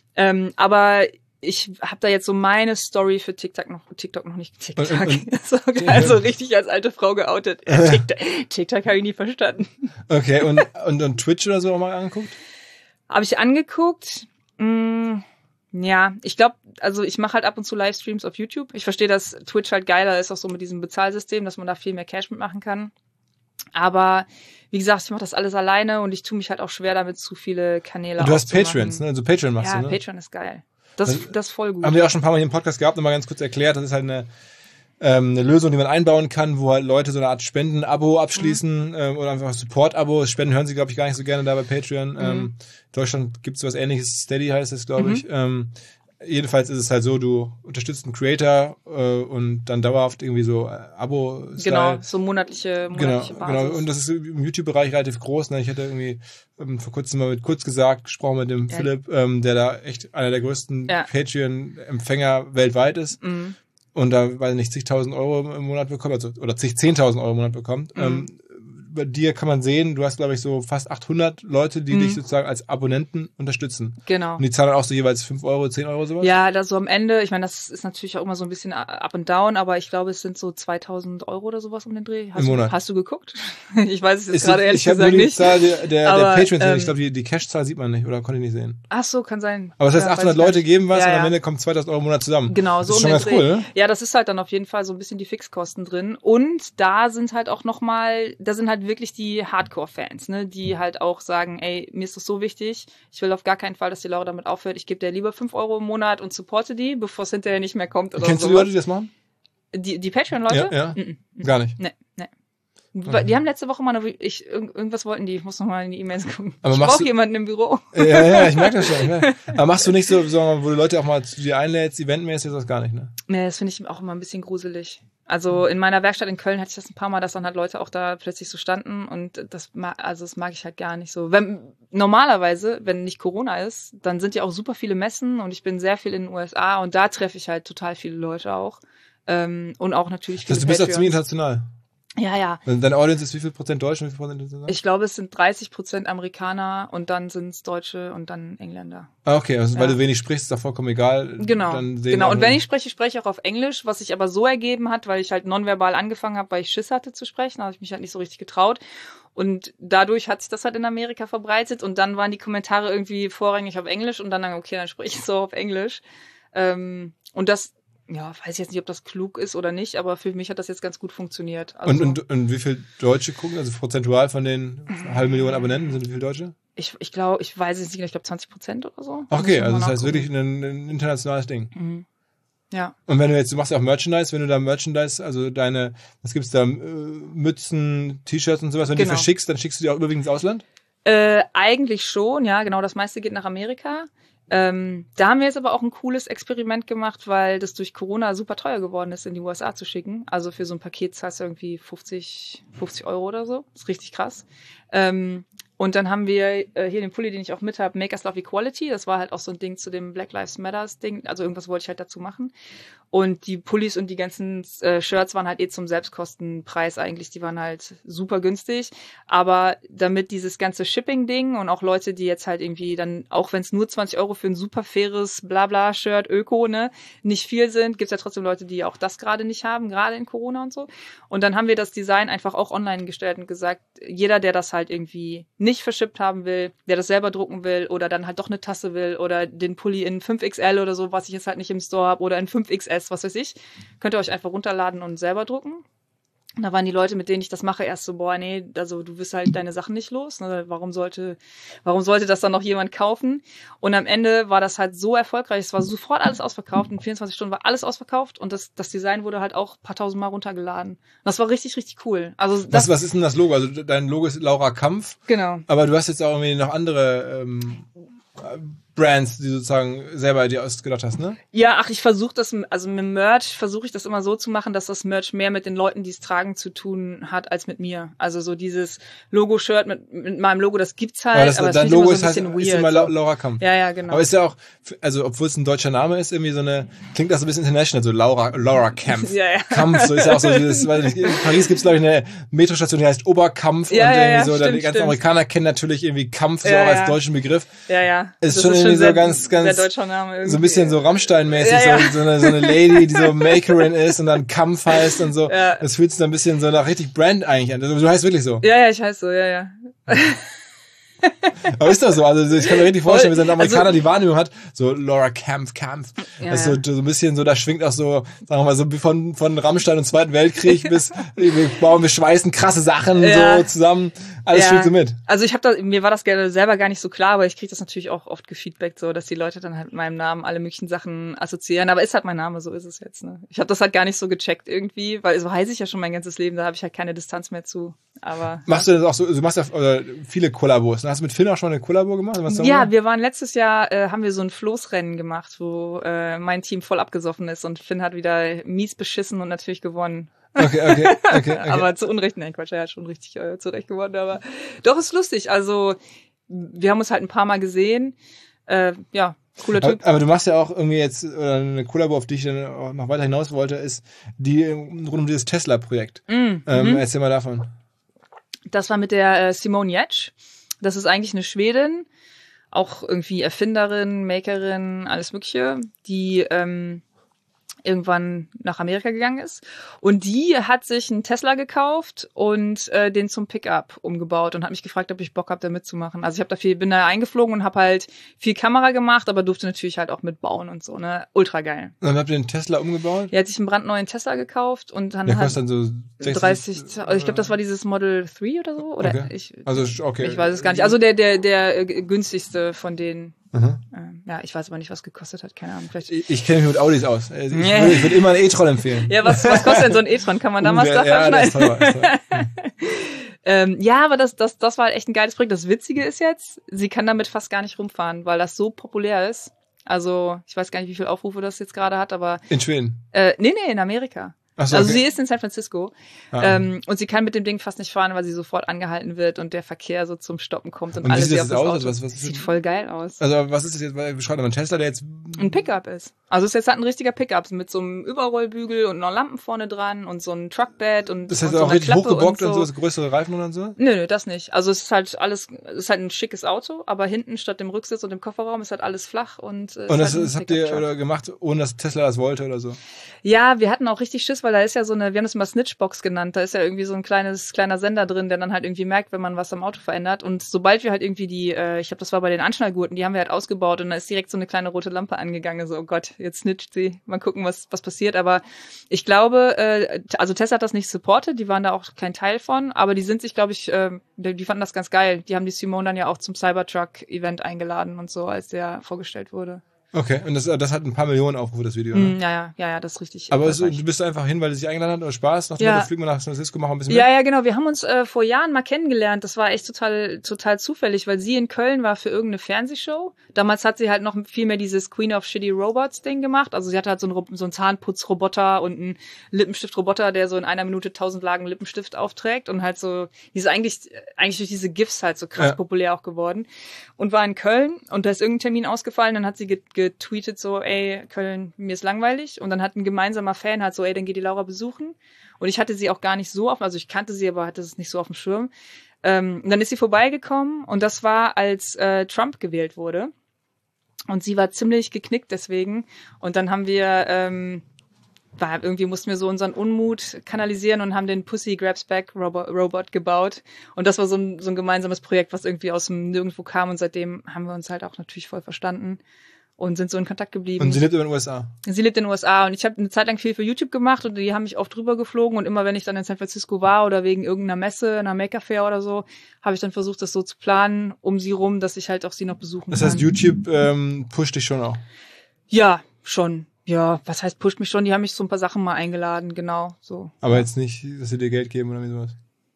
Aber ich habe da jetzt so meine Story für TikTok noch nicht. TikTok. Also richtig als alte Frau geoutet. TikTok habe ich nie verstanden. Okay, und Twitch oder so auch mal angeguckt? Habe ich angeguckt. Ja, ich glaube, also ich mache halt ab und zu Livestreams auf YouTube. Ich verstehe, dass Twitch halt geiler ist, auch so mit diesem Bezahlsystem, dass man da viel mehr Cash mitmachen kann. Aber wie gesagt, ich mache das alles alleine und ich tue mich halt auch schwer damit, zu viele Kanäle aufzumachen. Du hast Patreons, ne? Also Patreon machst du, ne? Ja, Patreon ist geil. Das ist voll gut. Haben wir auch schon ein paar Mal hier im Podcast gehabt, nochmal ganz kurz erklärt. Das ist halt eine Lösung, die man einbauen kann, wo halt Leute so eine Art Spenden-Abo abschließen oder einfach Support-Abo. Spenden hören sie, glaube ich, gar nicht so gerne da bei Patreon. In Deutschland gibt es was Ähnliches, Steady heißt es, glaube ich. Jedenfalls ist es halt so, du unterstützt einen Creator und dann dauerhaft irgendwie so Abo-Style. Genau, so monatliche Basis. Genau, und das ist im YouTube-Bereich relativ groß. Ne? Ich hatte irgendwie vor kurzem mal mit Kurzgesagt gesprochen mit dem Philipp, der da echt einer der größten Patreon-Empfänger weltweit ist. Und da, weiß nicht, zigtausend Euro im Monat bekommt, also, oder 10.000 Euro im Monat bekommt. Bei dir kann man sehen, du hast, glaube ich, so fast 800 Leute, die dich sozusagen als Abonnenten unterstützen. Genau. Und die zahlen auch so jeweils 5 Euro, 10 Euro sowas? Ja, da so am Ende, ich meine, das ist natürlich auch immer so ein bisschen up and down, aber ich glaube, es sind so 2.000 Euro oder sowas um den Dreh. Im Monat. Hast du geguckt? Ich weiß es jetzt gerade ehrlich gesagt nicht. Ich habe nur die Zahl der Patreon, ich glaube, die Cash-Zahl sieht man nicht, oder konnte ich nicht sehen. Ach so, kann sein. Aber das heißt, 800 Leute geben was und am Ende kommen 2.000 Euro im Monat zusammen. Genau, so das ist schon ganz cool, ne? Ja, das ist halt dann auf jeden Fall so ein bisschen die Fixkosten drin. Und da sind halt auch da sind halt wirklich die Hardcore-Fans, ne, die halt auch sagen, ey, mir ist das so wichtig, ich will auf gar keinen Fall, dass die Laura damit aufhört, ich gebe dir lieber 5 Euro im Monat und supporte die, bevor es hinterher nicht mehr kommt oder so. Kennst du die Leute, die das machen? Die Patreon-Leute? Ja. Gar nicht. Nee. Die haben letzte Woche mal irgendwas wollten die. Ich muss noch mal in die E-Mails gucken. Aber ich brauche jemanden im Büro. Ja, ich merke das schon. Ja. Aber machst du nicht so, wo du Leute auch mal zu dir einlädst, eventmäßig, das gar nicht, ne? Nee, das finde ich auch immer ein bisschen gruselig. Also in meiner Werkstatt in Köln hatte ich das ein paar Mal, dass dann halt Leute auch da plötzlich so standen und das mag ich halt gar nicht so. Normalerweise, wenn nicht Corona ist, dann sind ja auch super viele Messen und ich bin sehr viel in den USA und da treffe ich halt total viele Leute auch. Und auch natürlich viele du bist ja Patreons. ziemlich international. Ja. Deine Audience ist wie viel Prozent Deutsch und wie viel Prozent international? Ich glaube, es sind 30% Amerikaner und dann sind es Deutsche und dann Engländer. Ah, okay, also weil du wenig sprichst, ist da vollkommen egal. Genau. Dann Genau. Und wenn ich spreche ich auch auf Englisch, was sich aber so ergeben hat, weil ich halt nonverbal angefangen habe, weil ich Schiss hatte zu sprechen, da habe ich mich halt nicht so richtig getraut. Und dadurch hat sich das halt in Amerika verbreitet und dann waren die Kommentare irgendwie vorrangig auf Englisch und dann okay, dann spreche ich so auf Englisch. Und das weiß ich jetzt nicht, ob das klug ist oder nicht, aber für mich hat das jetzt ganz gut funktioniert. Also und wie viel Deutsche gucken? Also prozentual von den 500.000 Abonnenten sind wie viele Deutsche? Ich glaube, ich weiß es nicht, ich glaube 20% oder so. Okay, also das heißt wirklich ein internationales Ding. Mhm. Ja. Und wenn du machst ja auch Merchandise, wenn du da Merchandise, also was gibt's da, Mützen, T-Shirts und sowas, wenn du die verschickst, dann schickst du die auch überwiegend ins Ausland? Eigentlich schon, ja, genau, das meiste geht nach Amerika. Da haben wir jetzt aber auch ein cooles Experiment gemacht, weil das durch Corona super teuer geworden ist, in die USA zu schicken. Also für so ein Paket zahlst du irgendwie 50 Euro oder so. Das ist richtig krass. Und dann haben wir hier den Pulli, den ich auch mit habe, Make Us Love Equality. Das war halt auch so ein Ding zu dem Black Lives Matters Ding. Also irgendwas wollte ich halt dazu machen. Und die Pullis und die ganzen Shirts waren halt zum Selbstkostenpreis eigentlich. Die waren halt super günstig. Aber damit dieses ganze Shipping-Ding und auch Leute, die jetzt halt irgendwie dann, auch wenn es nur 20 Euro für ein super faires Blabla-Shirt, Öko, ne, nicht viel sind, gibt's ja trotzdem Leute, die auch das gerade nicht haben, gerade in Corona und so. Und dann haben wir das Design einfach auch online gestellt und gesagt, jeder, der das halt irgendwie nicht verschippt haben will, der das selber drucken will oder dann halt doch eine Tasse will oder den Pulli in 5XL oder so, was ich jetzt halt nicht im Store habe, oder in 5XS, was weiß ich, könnt ihr euch einfach runterladen und selber drucken. Und da waren die Leute, mit denen ich das mache, erst so, also du wirst halt deine Sachen nicht los, ne? Warum sollte das dann noch jemand kaufen? Und am Ende war das halt so erfolgreich, es war sofort alles ausverkauft, in 24 Stunden war alles ausverkauft und das Design wurde halt auch ein paar tausend Mal runtergeladen. Und das war richtig, richtig cool. Also was ist denn das Logo? Also dein Logo ist Laura Kampf. Genau. Aber du hast jetzt auch irgendwie noch andere Brands, die sozusagen selber dir ausgedacht hast, ne? Ja, ich versuche das, also mit Merch versuche ich das immer so zu machen, dass das Merch mehr mit den Leuten, die es tragen, zu tun hat, als mit mir. Also so dieses Logo-Shirt mit meinem Logo, das gibt's halt, aber dein Logo ist halt ist immer Laura Kampf. Ja, genau. Aber ist ja auch, also obwohl es ein deutscher Name ist, irgendwie klingt das so ein bisschen international, so Laura Kampf. Ja. Kampf, so ist ja auch so dieses, weiß nicht, in Paris gibt's glaube ich eine Metrostation, die heißt Oberkampf und irgendwie so, stimmt, die ganzen Amerikaner kennen natürlich irgendwie Kampf so auch als deutschen Begriff. Ja. Ist schon irgendwie so ganz sehr deutscher Name irgendwie. So ein bisschen so Rammstein-mäßig, so eine Lady, die so Makerin ist und dann Kampf heißt und so. Ja. Das fühlt sich dann ein bisschen so nach richtig Brand eigentlich an. Also, du heißt wirklich so. Ja, ich heiße so, ja. Aber ist das so? Also ich kann mir richtig vorstellen, wie so ein Amerikaner die Wahrnehmung hat, so Laura Kampf. Ja, also so ein bisschen so, da schwingt auch so, sagen wir mal, so von Rammstein und Zweiten Weltkrieg bis wir schweißen krasse Sachen so zusammen. Alles schwingt so mit. Also mir war das selber gar nicht so klar, aber ich kriege das natürlich auch oft gefeedbackt, so dass die Leute dann halt mit meinem Namen alle möglichen Sachen assoziieren. Aber ist halt mein Name, so ist es jetzt. Ne? Ich habe das halt gar nicht so gecheckt irgendwie, weil so heiße ich ja schon mein ganzes Leben, da habe ich halt keine Distanz mehr zu. Aber machst du das auch so? Du machst ja viele Kollabos. Hast du mit Finn auch schon eine Kollabo gemacht? Ja, wir waren letztes Jahr, haben wir so ein Floßrennen gemacht, wo mein Team voll abgesoffen ist und Finn hat wieder mies beschissen und natürlich gewonnen. Okay. Aber zu Unrecht, nein, Quatsch, er hat schon richtig zurecht gewonnen, aber doch, ist lustig. Also, wir haben uns halt ein paar Mal gesehen. Cooler Typ. Aber du machst ja auch irgendwie jetzt, oder eine Kollabo, auf die ich dann auch noch weiter hinaus wollte, ist die rund um dieses Tesla-Projekt. Erzähl mal davon. Das war mit der Simone Jetsch. Das ist eigentlich eine Schwedin, auch irgendwie Erfinderin, Makerin, alles Mögliche, die irgendwann nach Amerika gegangen ist. Und die hat sich einen Tesla gekauft und den zum Pickup umgebaut und hat mich gefragt, ob ich Bock habe, da mitzumachen. Also ich bin da eingeflogen und habe halt viel Kamera gemacht, aber durfte natürlich halt auch mitbauen und so, ne? Ultra geil. Und dann habt ihr den Tesla umgebaut? Ja, hat sich einen brandneuen Tesla gekauft und dann kostet dann so 30, also ich glaube, das war dieses Model 3 oder so. Oder okay. Ich weiß es gar nicht. Also der günstigste von denen. Ich weiß aber nicht, was gekostet hat, keine Ahnung. Vielleicht. Ich kenne mich mit Audis aus. Ich würde immer einen e-tron empfehlen. Ja, was kostet denn so ein e-tron? Kann man da mal Sachen schneiden? Das ist teuer. Ja, aber das war halt echt ein geiles Projekt. Das Witzige ist jetzt, sie kann damit fast gar nicht rumfahren, weil das so populär ist. Also, ich weiß gar nicht, wie viele Aufrufe das jetzt gerade hat, aber... In Schweden? Nee, in Amerika. Ach so, also okay. sie ist in San Francisco und sie kann mit dem Ding fast nicht fahren, weil sie sofort angehalten wird und der Verkehr so zum Stoppen kommt und wie alles sieht das auf aus? Auto. Was Sieht voll geil aus. Also was ist das jetzt? Beschreibt ein Tesla, der jetzt... Ein Pickup ist. Also es ist jetzt halt ein richtiger Pickup mit so einem Überrollbügel und noch Lampen vorne dran und so ein Truckbed und das heißt und auch so richtig hochgebockt und so, so. größere Reifen und so? Nö, das nicht. Also es ist halt alles, es ist halt ein schickes Auto, aber hinten statt dem Rücksitz und dem Kofferraum ist halt alles flach und das habt ihr oder gemacht, ohne dass Tesla das wollte oder so? Ja, wir hatten auch richtig Schiss, weil da ist ja so eine, wir haben das immer Snitchbox genannt, da ist ja irgendwie so ein kleiner Sender drin, der dann halt irgendwie merkt, wenn man was am Auto verändert. Und sobald wir halt irgendwie ich glaube, das war bei den Anschnallgurten, die haben wir halt ausgebaut und da ist direkt so eine kleine rote Lampe angegangen. So, oh Gott, jetzt snitcht sie. Mal gucken, was passiert. Aber ich glaube, also Tesla hat das nicht supportet, die waren da auch kein Teil von, aber die sind sich, glaube ich, die fanden das ganz geil. Die haben die Simone dann ja auch zum Cybertruck-Event eingeladen und so, als der vorgestellt wurde. Okay, und das hat ein paar Millionen Aufrufe, das Video, ne? Ja, das ist richtig. Aber du bist einfach hin, weil sie sich eingeladen hat oder Spaß? Nach dem Motto, fliegen wir nach San Francisco, machen ein bisschen mit? Ja, genau. Wir haben uns vor Jahren mal kennengelernt. Das war echt total zufällig, weil sie in Köln war für irgendeine Fernsehshow. Damals hat sie halt noch viel mehr dieses Queen of Shitty Robots Ding gemacht. Also sie hatte halt so einen Zahnputzroboter und einen Lippenstiftroboter, der so in einer Minute 1000 Lagen Lippenstift aufträgt und halt so, die ist eigentlich durch diese GIFs halt so krass populär auch geworden. Und war in Köln und da ist irgendein Termin ausgefallen, dann hat sie getweetet so, ey, Köln, mir ist langweilig. Und dann hat ein gemeinsamer Fan halt so, ey, dann geht die Laura besuchen. Und ich hatte sie auch gar nicht so also ich kannte sie, aber hatte es nicht so auf dem Schirm. Und dann ist sie vorbeigekommen und das war, als Trump gewählt wurde. Und sie war ziemlich geknickt deswegen. Und dann haben wir, irgendwie mussten wir so unseren Unmut kanalisieren und haben den Pussy Grabs Back Robot gebaut. Und das war so ein gemeinsames Projekt, was irgendwie aus dem Nirgendwo kam. Und seitdem haben wir uns halt auch natürlich voll verstanden und sind so in Kontakt geblieben. Und sie lebt in den USA? Sie lebt in den USA und ich habe eine Zeit lang viel für YouTube gemacht und die haben mich oft drüber geflogen und immer wenn ich dann in San Francisco war oder wegen irgendeiner Messe, einer Maker Fair oder so, habe ich dann versucht, das so zu planen, um sie rum, dass ich halt auch sie noch besuchen kann. Das heißt, YouTube pusht dich schon auch? Ja, schon. Ja, was heißt pusht mich schon? Die haben mich so ein paar Sachen mal eingeladen, genau, so. Aber jetzt nicht, dass sie dir Geld geben oder wie sowas?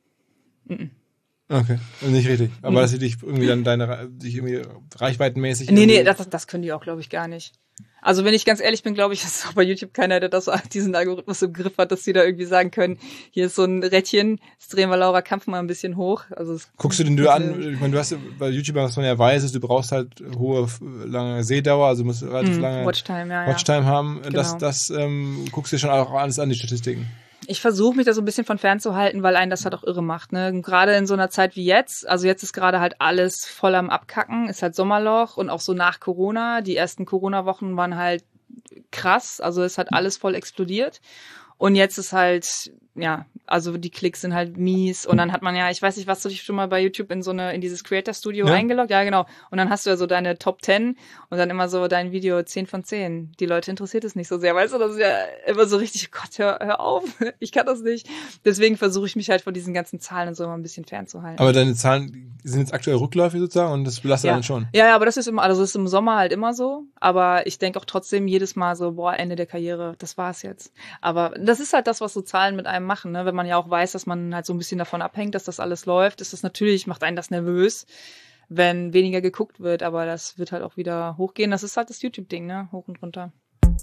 Mhm. Okay, nicht richtig. Aber dass sie dich irgendwie dann dich irgendwie reichweitenmäßig... Nee, das können die auch, glaube ich, gar nicht. Also wenn ich ganz ehrlich bin, glaube ich, dass auch bei YouTube keiner, der diesen Algorithmus im Griff hat, dass die da irgendwie sagen können, hier ist so ein Rädchen, jetzt drehen wir Laura Kampf mal ein bisschen hoch. Also guckst du den an? Ich meine, du hast bei YouTube, was man ja weiß, du brauchst halt hohe, lange Sehdauer, also musst relativ lange Watchtime haben. Genau. Das guckst du dir schon auch alles an, die Statistiken. Ich versuche mich da so ein bisschen von fernzuhalten, weil einen das halt auch irre macht, ne? Gerade in so einer Zeit wie jetzt, also jetzt ist gerade halt alles voll am Abkacken, ist halt Sommerloch und auch so nach Corona. Die ersten Corona-Wochen waren halt krass, also es hat alles voll explodiert. Und jetzt ist halt, ja, also die Klicks sind halt mies und dann hat man ich weiß nicht, was du dich schon mal bei YouTube in dieses Creator Studio eingeloggt? Ja, genau. Und dann hast du ja so deine Top 10 und dann immer so dein Video 10 von 10. Die Leute interessiert es nicht so sehr, weißt du, das ist ja immer so richtig, Gott, hör auf, ich kann das nicht. Deswegen versuche ich mich halt von diesen ganzen Zahlen und so immer ein bisschen fernzuhalten. Aber deine Zahlen sind jetzt aktuell rückläufig sozusagen und das belastet einen schon? Ja, aber das ist immer, also das ist im Sommer halt immer so, aber ich denke auch trotzdem jedes Mal so, Ende der Karriere, das war's jetzt. Aber das ist halt das, was so Zahlen mit einem machen, ne? Wenn man ja auch weiß, dass man halt so ein bisschen davon abhängt, dass das alles läuft, ist das natürlich, macht einen das nervös, wenn weniger geguckt wird, aber das wird halt auch wieder hochgehen. Das ist halt das YouTube-Ding, ne? Hoch und runter.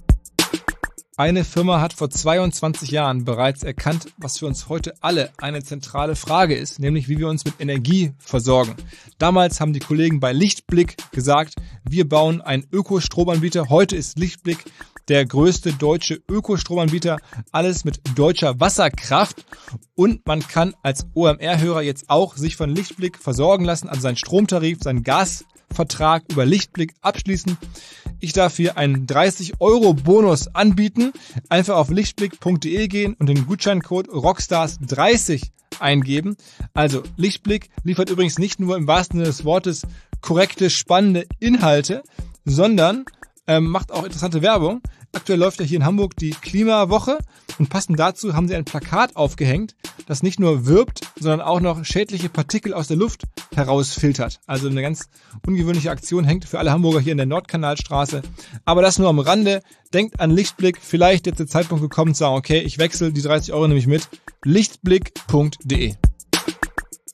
Eine Firma hat vor 22 Jahren bereits erkannt, was für uns heute alle eine zentrale Frage ist, nämlich wie wir uns mit Energie versorgen. Damals haben die Kollegen bei Lichtblick gesagt, wir bauen einen Ökostromanbieter. Heute ist Lichtblick der größte deutsche Ökostromanbieter, alles mit deutscher Wasserkraft. Und man kann als OMR-Hörer jetzt auch sich von Lichtblick versorgen lassen, also seinen Stromtarif, seinen Gasvertrag über Lichtblick abschließen. Ich darf hier einen 30-Euro-Bonus anbieten. Einfach auf lichtblick.de gehen und den Gutscheincode Rockstars30 eingeben. Also Lichtblick liefert übrigens nicht nur im wahrsten Sinne des Wortes korrekte, spannende Inhalte, sondern macht auch interessante Werbung. Aktuell läuft ja hier in Hamburg die Klimawoche und passend dazu haben sie ein Plakat aufgehängt, das nicht nur wirbt, sondern auch noch schädliche Partikel aus der Luft herausfiltert. Also eine ganz ungewöhnliche Aktion, hängt für alle Hamburger hier in der Nordkanalstraße. Aber das nur am Rande. Denkt an Lichtblick. Vielleicht jetzt der Zeitpunkt gekommen zu sagen, okay, ich wechsle die 30 Euro nämlich mit. Lichtblick.de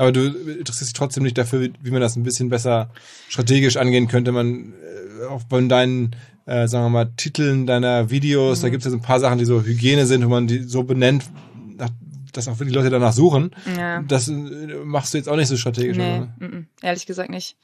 Aber du interessierst dich trotzdem nicht dafür, wie man das ein bisschen besser strategisch angehen könnte. Man auch bei deinen, sagen wir mal, Titeln deiner Videos, da gibt es ja so ein paar Sachen, die so Hygiene sind, wo man die so benennt, dass auch wirklich Leute danach suchen. Ja. Das machst du jetzt auch nicht so strategisch. Nee, oder? Ehrlich gesagt nicht.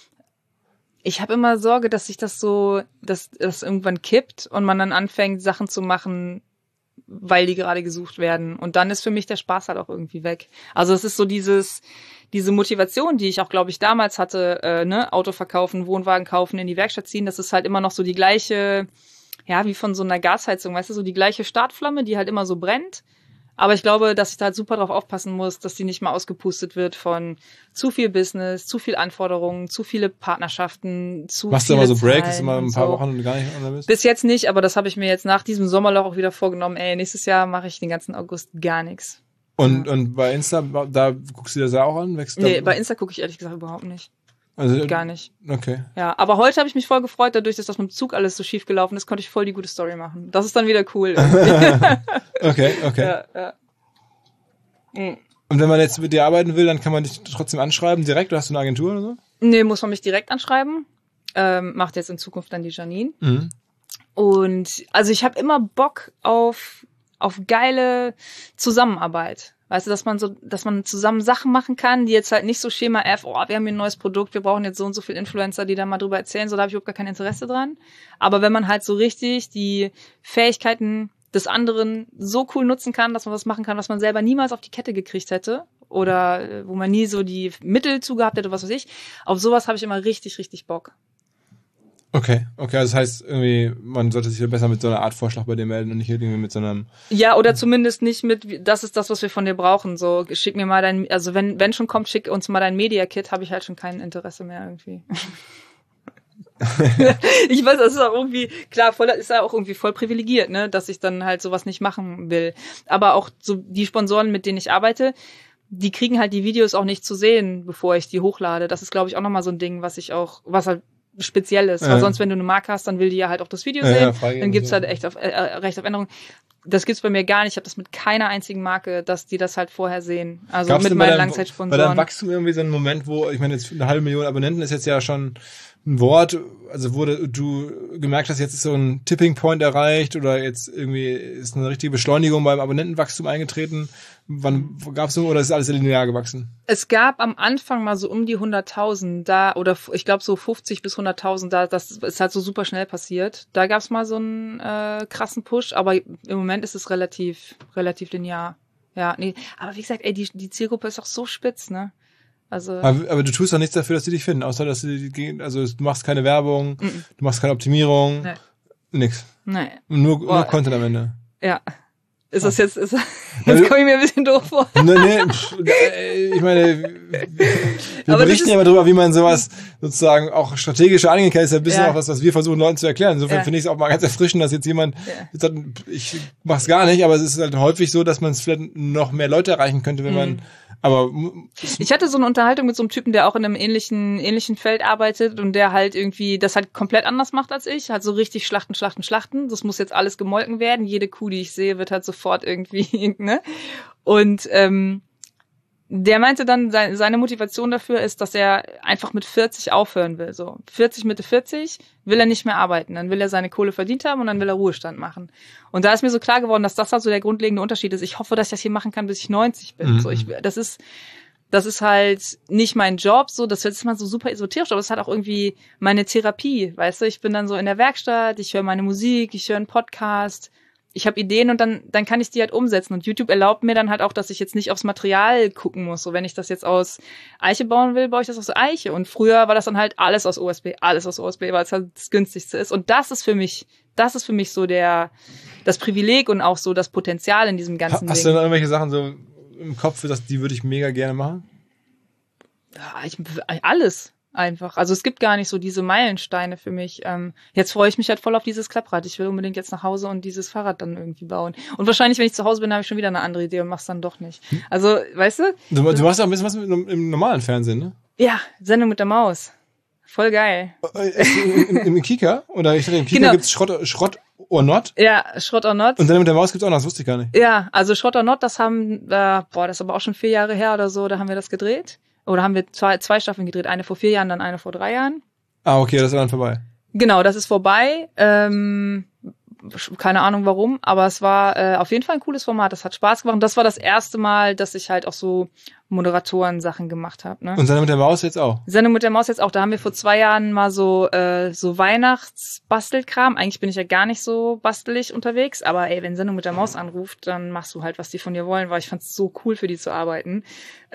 Ich habe immer Sorge, dass sich das irgendwann kippt und man dann anfängt, Sachen zu machen, weil die gerade gesucht werden. Und dann ist für mich der Spaß halt auch irgendwie weg. Also es ist so diese Motivation, die ich auch, glaube ich, damals hatte, Auto verkaufen, Wohnwagen kaufen, in die Werkstatt ziehen, das ist halt immer noch so die gleiche, ja, wie von so einer Gasheizung, weißt du, so die gleiche Startflamme, die halt immer so brennt. Aber ich glaube, dass ich da halt super drauf aufpassen muss, dass die nicht mal ausgepustet wird von zu viel Business, zu viel Anforderungen, zu viele Partnerschaften, zu Machst viele du immer so Zahlen Break, ist immer ein paar Wochen und gar nicht unterwegs? Bis jetzt nicht, aber das habe ich mir jetzt nach diesem Sommerloch auch wieder vorgenommen. Nächstes Jahr mache ich den ganzen August gar nichts. Und bei Insta, da guckst du dir das auch an? Nee, bei Insta gucke ich ehrlich gesagt überhaupt nicht. Also, gar nicht. Okay. Ja, aber heute habe ich mich voll gefreut, dadurch, dass das mit dem Zug alles so schief gelaufen ist, konnte ich voll die gute Story machen. Das ist dann wieder cool. Okay. Ja. Und wenn man jetzt mit dir arbeiten will, dann kann man dich trotzdem anschreiben direkt? Oder hast du eine Agentur oder so? Nee, muss man mich direkt anschreiben. Macht jetzt in Zukunft dann die Janine. Mhm. Und also ich habe immer Bock auf geile Zusammenarbeit. Weißt du, dass man zusammen Sachen machen kann, die jetzt halt nicht so Schema F, wir haben hier ein neues Produkt, wir brauchen jetzt so und so viele Influencer, die da mal drüber erzählen, so da habe ich überhaupt gar kein Interesse dran. Aber wenn man halt so richtig die Fähigkeiten des anderen so cool nutzen kann, dass man was machen kann, was man selber niemals auf die Kette gekriegt hätte oder wo man nie so die Mittel zu gehabt hätte, was weiß ich. Auf sowas habe ich immer richtig, richtig Bock. Okay, also das heißt irgendwie, man sollte sich besser mit so einer Art Vorschlag bei dir melden und nicht irgendwie mit so einem... Ja, oder zumindest nicht mit, das ist das, was wir von dir brauchen, so, schick mir mal also wenn schon kommt, schick uns mal dein Media-Kit, habe ich halt schon kein Interesse mehr irgendwie. Ich weiß, das ist auch irgendwie, klar, ist ja auch irgendwie voll privilegiert, ne, dass ich dann halt sowas nicht machen will. Aber auch so die Sponsoren, mit denen ich arbeite, die kriegen halt die Videos auch nicht zu sehen, bevor ich die hochlade. Das ist, glaube ich, auch nochmal so ein Ding, was halt speziell ist. Weil sonst, wenn du eine Marke hast, dann will die ja halt auch das Video sehen. Dann gibt's halt echt Recht auf Änderung. Das gibt's bei mir gar nicht. Ich habe das mit keiner einzigen Marke, dass die das halt vorher sehen. Also gab's mit meinen Langzeitsponsoren. Bei deinem Wachstum irgendwie so ein Moment, wo, ich meine, jetzt 500.000 Abonnenten ist jetzt ja schon ein Wort, also wo du gemerkt hast, jetzt ist so ein Tipping Point erreicht oder jetzt irgendwie ist eine richtige Beschleunigung beim Abonnentenwachstum eingetreten. Wann gab's so, oder ist alles linear gewachsen? Es gab am Anfang mal so um die 100.000 da, oder ich glaube so 50 bis 100.000 da, das ist halt so super schnell passiert. Da gab's mal so einen krassen Push, aber im Moment ist es relativ linear. Ja, nee, aber wie gesagt, die Zielgruppe ist auch so spitz, ne? Also aber du tust doch nichts dafür, dass die dich finden, außer dass du machst keine Werbung, du machst keine Optimierung, nix. Nee. Nur Content am Ende. Ja. Ist das jetzt komme ich mir ein bisschen doof vor. Nee, ich meine, wir berichten ja immer drüber, wie man sowas sozusagen auch strategisch angehen kann. Das ist ja ein bisschen auch was wir versuchen, Leuten zu erklären. Insofern finde ich es auch mal ganz erfrischend, dass jetzt jemand sagt, ich mach's gar nicht, aber es ist halt häufig so, dass man es vielleicht noch mehr Leute erreichen könnte, wenn man, aber ich hatte so eine Unterhaltung mit so einem Typen, der auch in einem ähnlichen Feld arbeitet und der halt irgendwie das halt komplett anders macht als ich. Halt so richtig schlachten. Das muss jetzt alles gemolken werden. Jede Kuh, die ich sehe, wird halt sofort irgendwie, ne? Und der meinte dann, seine Motivation dafür ist, dass er einfach mit 40 aufhören will. So Mitte 40 will er nicht mehr arbeiten. Dann will er seine Kohle verdient haben und dann will er Ruhestand machen. Und da ist mir so klar geworden, dass das halt so der grundlegende Unterschied ist. Ich hoffe, dass ich das hier machen kann, bis ich 90 bin. So, das ist halt nicht mein Job, so, das hört sich mal so super esoterisch, aber es ist halt auch irgendwie meine Therapie, weißt du? Ich bin dann so in der Werkstatt, ich höre meine Musik, ich höre einen Podcast, ich habe Ideen und dann kann ich die halt umsetzen. Und YouTube erlaubt mir dann halt auch, dass ich jetzt nicht aufs Material gucken muss. So, wenn ich das jetzt aus Eiche bauen will, baue ich das aus Eiche. Und früher war das dann halt alles aus OSB, weil es halt das günstigste ist. Und das ist für mich so das Privileg und auch so das Potenzial in diesem ganzen Ding. Hast du denn irgendwelche Sachen so im Kopf, die würde ich mega gerne machen? Ja, alles. Einfach. Also es gibt gar nicht so diese Meilensteine für mich. Jetzt freue ich mich halt voll auf dieses Klapprad. Ich will unbedingt jetzt nach Hause und dieses Fahrrad dann irgendwie bauen. Und wahrscheinlich, wenn ich zu Hause bin, habe ich schon wieder eine andere Idee und mach's dann doch nicht. Also, weißt du? Du machst auch ein bisschen was im normalen Fernsehen, ne? Ja, Sendung mit der Maus. Voll geil. Im Kika? Oder ich dachte, im Kika gibt's Schrott or Not? Ja, Schrott or Not. Und dann mit der Maus gibt's auch noch, das wusste ich gar nicht. Ja, also Schrott or Not, das haben, das ist aber auch schon 4 Jahre her oder so, da haben wir das gedreht. Oder haben wir zwei Staffeln gedreht, eine vor 4 Jahren, dann eine vor 3 Jahren. Ah, okay, das ist dann vorbei. Genau, das ist vorbei. Keine Ahnung warum, aber es war auf jeden Fall ein cooles Format. Das hat Spaß gemacht. Und das war das erste Mal, dass ich halt auch so Moderatoren-Sachen gemacht habe. Ne? Und Sendung mit der Maus jetzt auch? Sendung mit der Maus jetzt auch. Da haben wir vor 2 Jahren mal so Weihnachtsbastelkram. Eigentlich bin ich ja gar nicht so bastelig unterwegs, aber ey, wenn Sendung mit der Maus anruft, dann machst du halt, was die von dir wollen, weil ich fand's so cool, für die zu arbeiten.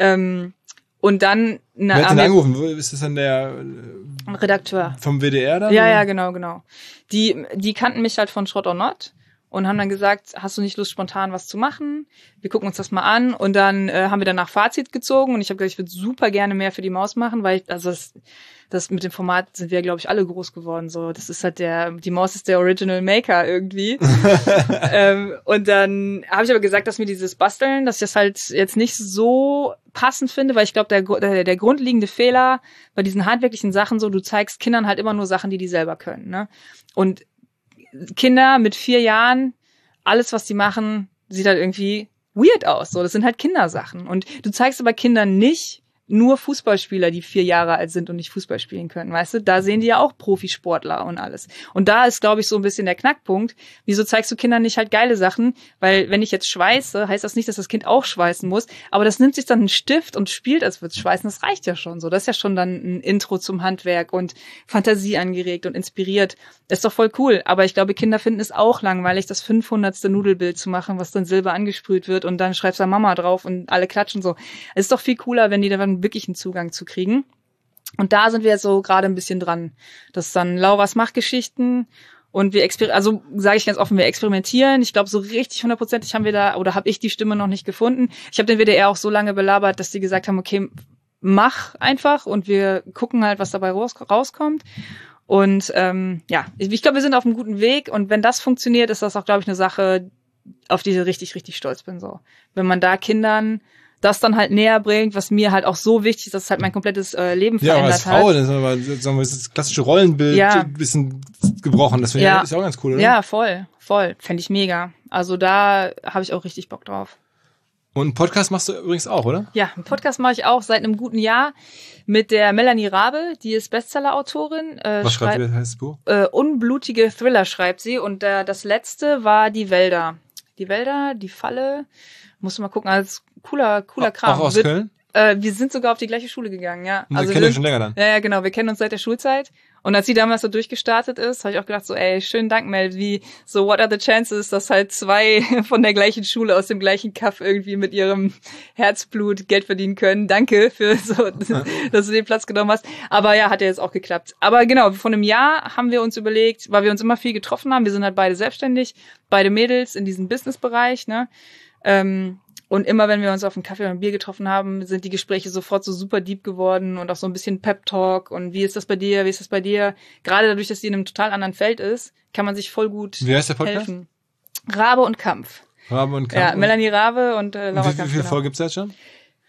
Und dann... Wer hat denn angerufen? Ist das dann der Redakteur vom WDR dann? Ja, genau. Die kannten mich halt von Schrott or Not und haben dann gesagt, hast du nicht Lust, spontan was zu machen? Wir gucken uns das mal an. Und dann haben wir danach Fazit gezogen und ich habe gesagt, ich würde super gerne mehr für die Maus machen, weil das mit dem Format sind wir, glaube ich, alle groß geworden. So, das ist halt die Maus ist der Original Maker irgendwie. Und dann habe ich aber gesagt, dass mir dieses Basteln, dass ich das halt jetzt nicht so passend finde, weil ich glaube, der grundlegende Fehler bei diesen handwerklichen Sachen so, du zeigst Kindern halt immer nur Sachen, die selber können, ne? Und Kinder mit 4 Jahren, alles, was die machen, sieht halt irgendwie weird aus. So, das sind halt Kindersachen. Und du zeigst aber Kindern nicht nur Fußballspieler, die 4 Jahre alt sind und nicht Fußball spielen können, weißt du? Da sehen die ja auch Profisportler und alles. Und da ist, glaube ich, so ein bisschen der Knackpunkt. Wieso zeigst du Kindern nicht halt geile Sachen? Weil wenn ich jetzt schweiße, heißt das nicht, dass das Kind auch schweißen muss. Aber das nimmt sich dann einen Stift und spielt, als würde es schweißen. Das reicht ja schon so. Das ist ja schon dann ein Intro zum Handwerk und Fantasie angeregt und inspiriert. Das ist doch voll cool. Aber ich glaube, Kinder finden es auch langweilig, das 500. Nudelbild zu machen, was dann Silber angesprüht wird und dann schreibst du Mama drauf und alle klatschen so. Es ist doch viel cooler, wenn die dann wirklich einen Zugang zu kriegen. Und da sind wir jetzt so gerade ein bisschen dran. Das ist dann Lauras Machtgeschichten und also sage ich ganz offen, wir experimentieren. Ich glaube, so richtig 100%ig haben wir da, oder habe ich die Stimme noch nicht gefunden. Ich habe den WDR auch so lange belabert, dass die gesagt haben, okay, mach einfach und wir gucken halt, was dabei rauskommt. Und ich glaube, wir sind auf einem guten Weg und wenn das funktioniert, ist das auch, glaube ich, eine Sache, auf die ich richtig, richtig stolz bin. So, wenn man da Kindern das dann halt näher bringt, was mir halt auch so wichtig ist, dass es halt mein komplettes Leben verändert hat. Ja, aber als Frau, das ist aber das klassische Rollenbild ein bisschen gebrochen. Das finde ich ist auch ganz cool, oder? Ja, voll. Fände ich mega. Also da habe ich auch richtig Bock drauf. Und einen Podcast machst du übrigens auch, oder? Ja, einen Podcast mache ich auch seit einem guten Jahr mit der Melanie Rabe, die ist Bestseller-Autorin. Was schreibt sie, heißt das Buch? Unblutige Thriller schreibt sie und das letzte war Die Wälder. Die Wälder, die Falle, musst du mal gucken, also cooler Kram. Auch aus Köln? Wir sind sogar auf die gleiche Schule gegangen, ja. Und also wir kennen uns schon länger dann? Ja, genau, wir kennen uns seit der Schulzeit. Und als sie damals so durchgestartet ist, habe ich auch gedacht so, ey, schönen Dank, Mel, what are the chances, dass halt 2 von der gleichen Schule aus dem gleichen Kaff irgendwie mit ihrem Herzblut Geld verdienen können. Danke für so, dass du den Platz genommen hast. Aber ja, hat ja jetzt auch geklappt. Aber genau, vor einem Jahr haben wir uns überlegt, weil wir uns immer viel getroffen haben, wir sind halt beide selbstständig, beide Mädels in diesem Businessbereich, ne? Und immer, wenn wir uns auf einen Kaffee oder ein Bier getroffen haben, sind die Gespräche sofort so super deep geworden und auch so ein bisschen Pep-Talk und wie ist das bei dir, wie ist das bei dir? Gerade dadurch, dass die in einem total anderen Feld ist, kann man sich voll gut Wie heißt der Podcast? Helfen. Rabe und Kampf. Rabe und Kampf. Ja, Melanie Rabe und Laura Kampf. Wie viele Folgen gibt's da jetzt schon?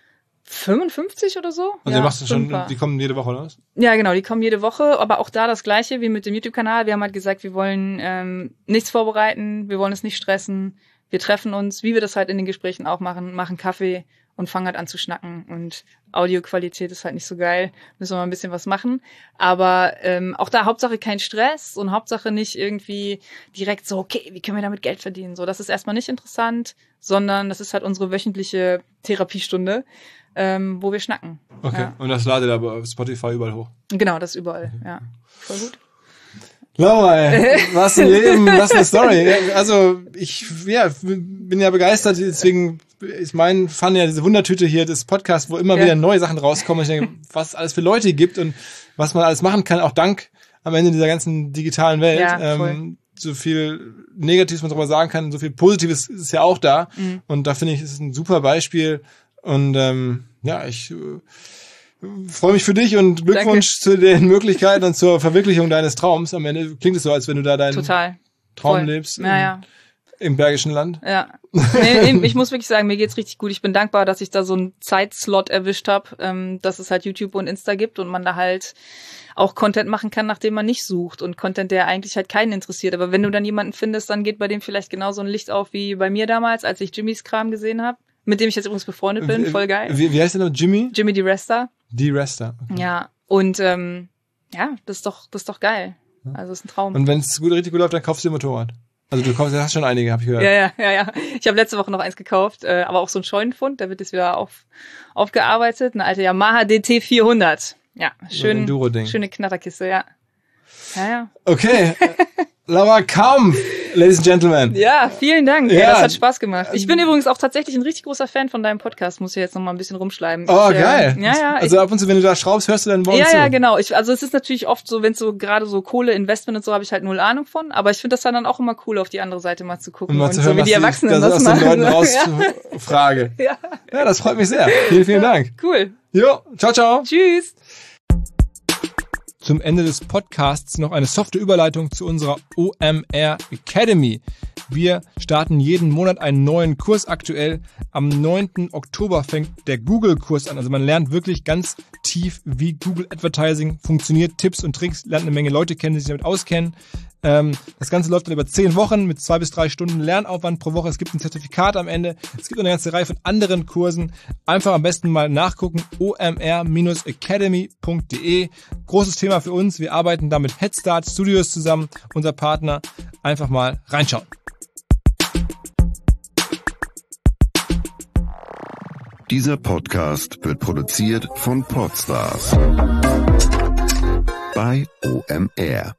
55 oder so. Also ihr machst das schon, die kommen jede Woche, oder was? Ja, genau, die kommen jede Woche, aber auch da das Gleiche wie mit dem YouTube-Kanal. Wir haben halt gesagt, wir wollen nichts vorbereiten, wir wollen es nicht stressen. Wir treffen uns, wie wir das halt in den Gesprächen auch machen Kaffee und fangen halt an zu schnacken. Und Audioqualität ist halt nicht so geil, müssen wir mal ein bisschen was machen. Aber auch da Hauptsache kein Stress und Hauptsache nicht irgendwie direkt so, okay, wie können wir damit Geld verdienen? So, das ist erstmal nicht interessant, sondern das ist halt unsere wöchentliche Therapiestunde, wo wir schnacken. Okay, ja. Und das ladet aber auf Spotify überall hoch? Genau, das überall, ja. Voll gut. Laura, ey, was ein Leben, was eine Story. Also ich bin ja begeistert, deswegen ist mein Fun ja diese Wundertüte hier, das Podcast, wo immer wieder neue Sachen rauskommen. Ich denke, was es alles für Leute gibt und was man alles machen kann, auch dank am Ende dieser ganzen digitalen Welt. Ja, so viel Negatives man darüber sagen kann, so viel Positives ist ja auch da. Mhm. Und da finde ich, ist es ein super Beispiel. Und ich freue mich für dich und Glückwunsch zu den Möglichkeiten und zur Verwirklichung deines Traums. Am Ende klingt es so, als wenn du da deinen Traum lebst. Ja. Im Bergischen Land? Ja. Nee, ich muss wirklich sagen, mir geht's richtig gut. Ich bin dankbar, dass ich da so einen Zeitslot erwischt habe, dass es halt YouTube und Insta gibt und man da halt auch Content machen kann, nachdem man nicht sucht und Content, der eigentlich halt keinen interessiert. Aber wenn du dann jemanden findest, dann geht bei dem vielleicht genauso ein Licht auf wie bei mir damals, als ich Jimmys Kram gesehen habe, mit dem ich jetzt übrigens befreundet bin. Voll geil. Wie heißt der noch? Jimmy? Jimmy DiResta. DiResta. Okay. Ja. Und ja, das ist doch geil. Also ist ein Traum. Und wenn es richtig gut läuft, dann kaufst du ein Motorrad. Also du hast schon einige, habe ich gehört. Ja. Ich habe letzte Woche noch eins gekauft, aber auch so ein Scheunenfund, der wird jetzt wieder aufgearbeitet. Eine alte Yamaha DT 400. Ja, schön, schöne Knatterkiste, ja. Ja. Okay, Laura Kampf, Ladies and Gentlemen. Ja, vielen Dank. Ja, das hat Spaß gemacht. Ich bin übrigens auch tatsächlich ein richtig großer Fan von deinem Podcast. Muss ich jetzt noch mal ein bisschen rumschleimen. Oh, geil. Ja. Also ab und zu, wenn du da schraubst, hörst du dann morgen zu. Ja, genau. Also es ist natürlich oft so, wenn es so gerade so Kohle-Investment und so, habe ich halt null Ahnung von. Aber ich finde das dann auch immer cool, auf die andere Seite mal zu gucken. Und so wie die Erwachsenen das machen. Leuten rausfrage. Ja, das freut mich sehr. Vielen Dank. Cool. Jo, ciao. Tschüss. Zum Ende des Podcasts noch eine softe Überleitung zu unserer OMR Academy. Wir starten jeden Monat einen neuen Kurs aktuell. Am 9. Oktober fängt der Google-Kurs an. Also man lernt wirklich ganz tief, wie Google Advertising funktioniert, Tipps und Tricks, lernt eine Menge Leute kennen, die sich damit auskennen. Das Ganze läuft dann über 10 Wochen mit 2 bis 3 Stunden Lernaufwand pro Woche. Es gibt ein Zertifikat am Ende. Es gibt eine ganze Reihe von anderen Kursen. Einfach am besten mal nachgucken. omr-academy.de. Großes Thema für uns. Wir arbeiten da mit Headstart Studios zusammen, unser Partner. Einfach mal reinschauen. Dieser Podcast wird produziert von Podstars bei OMR.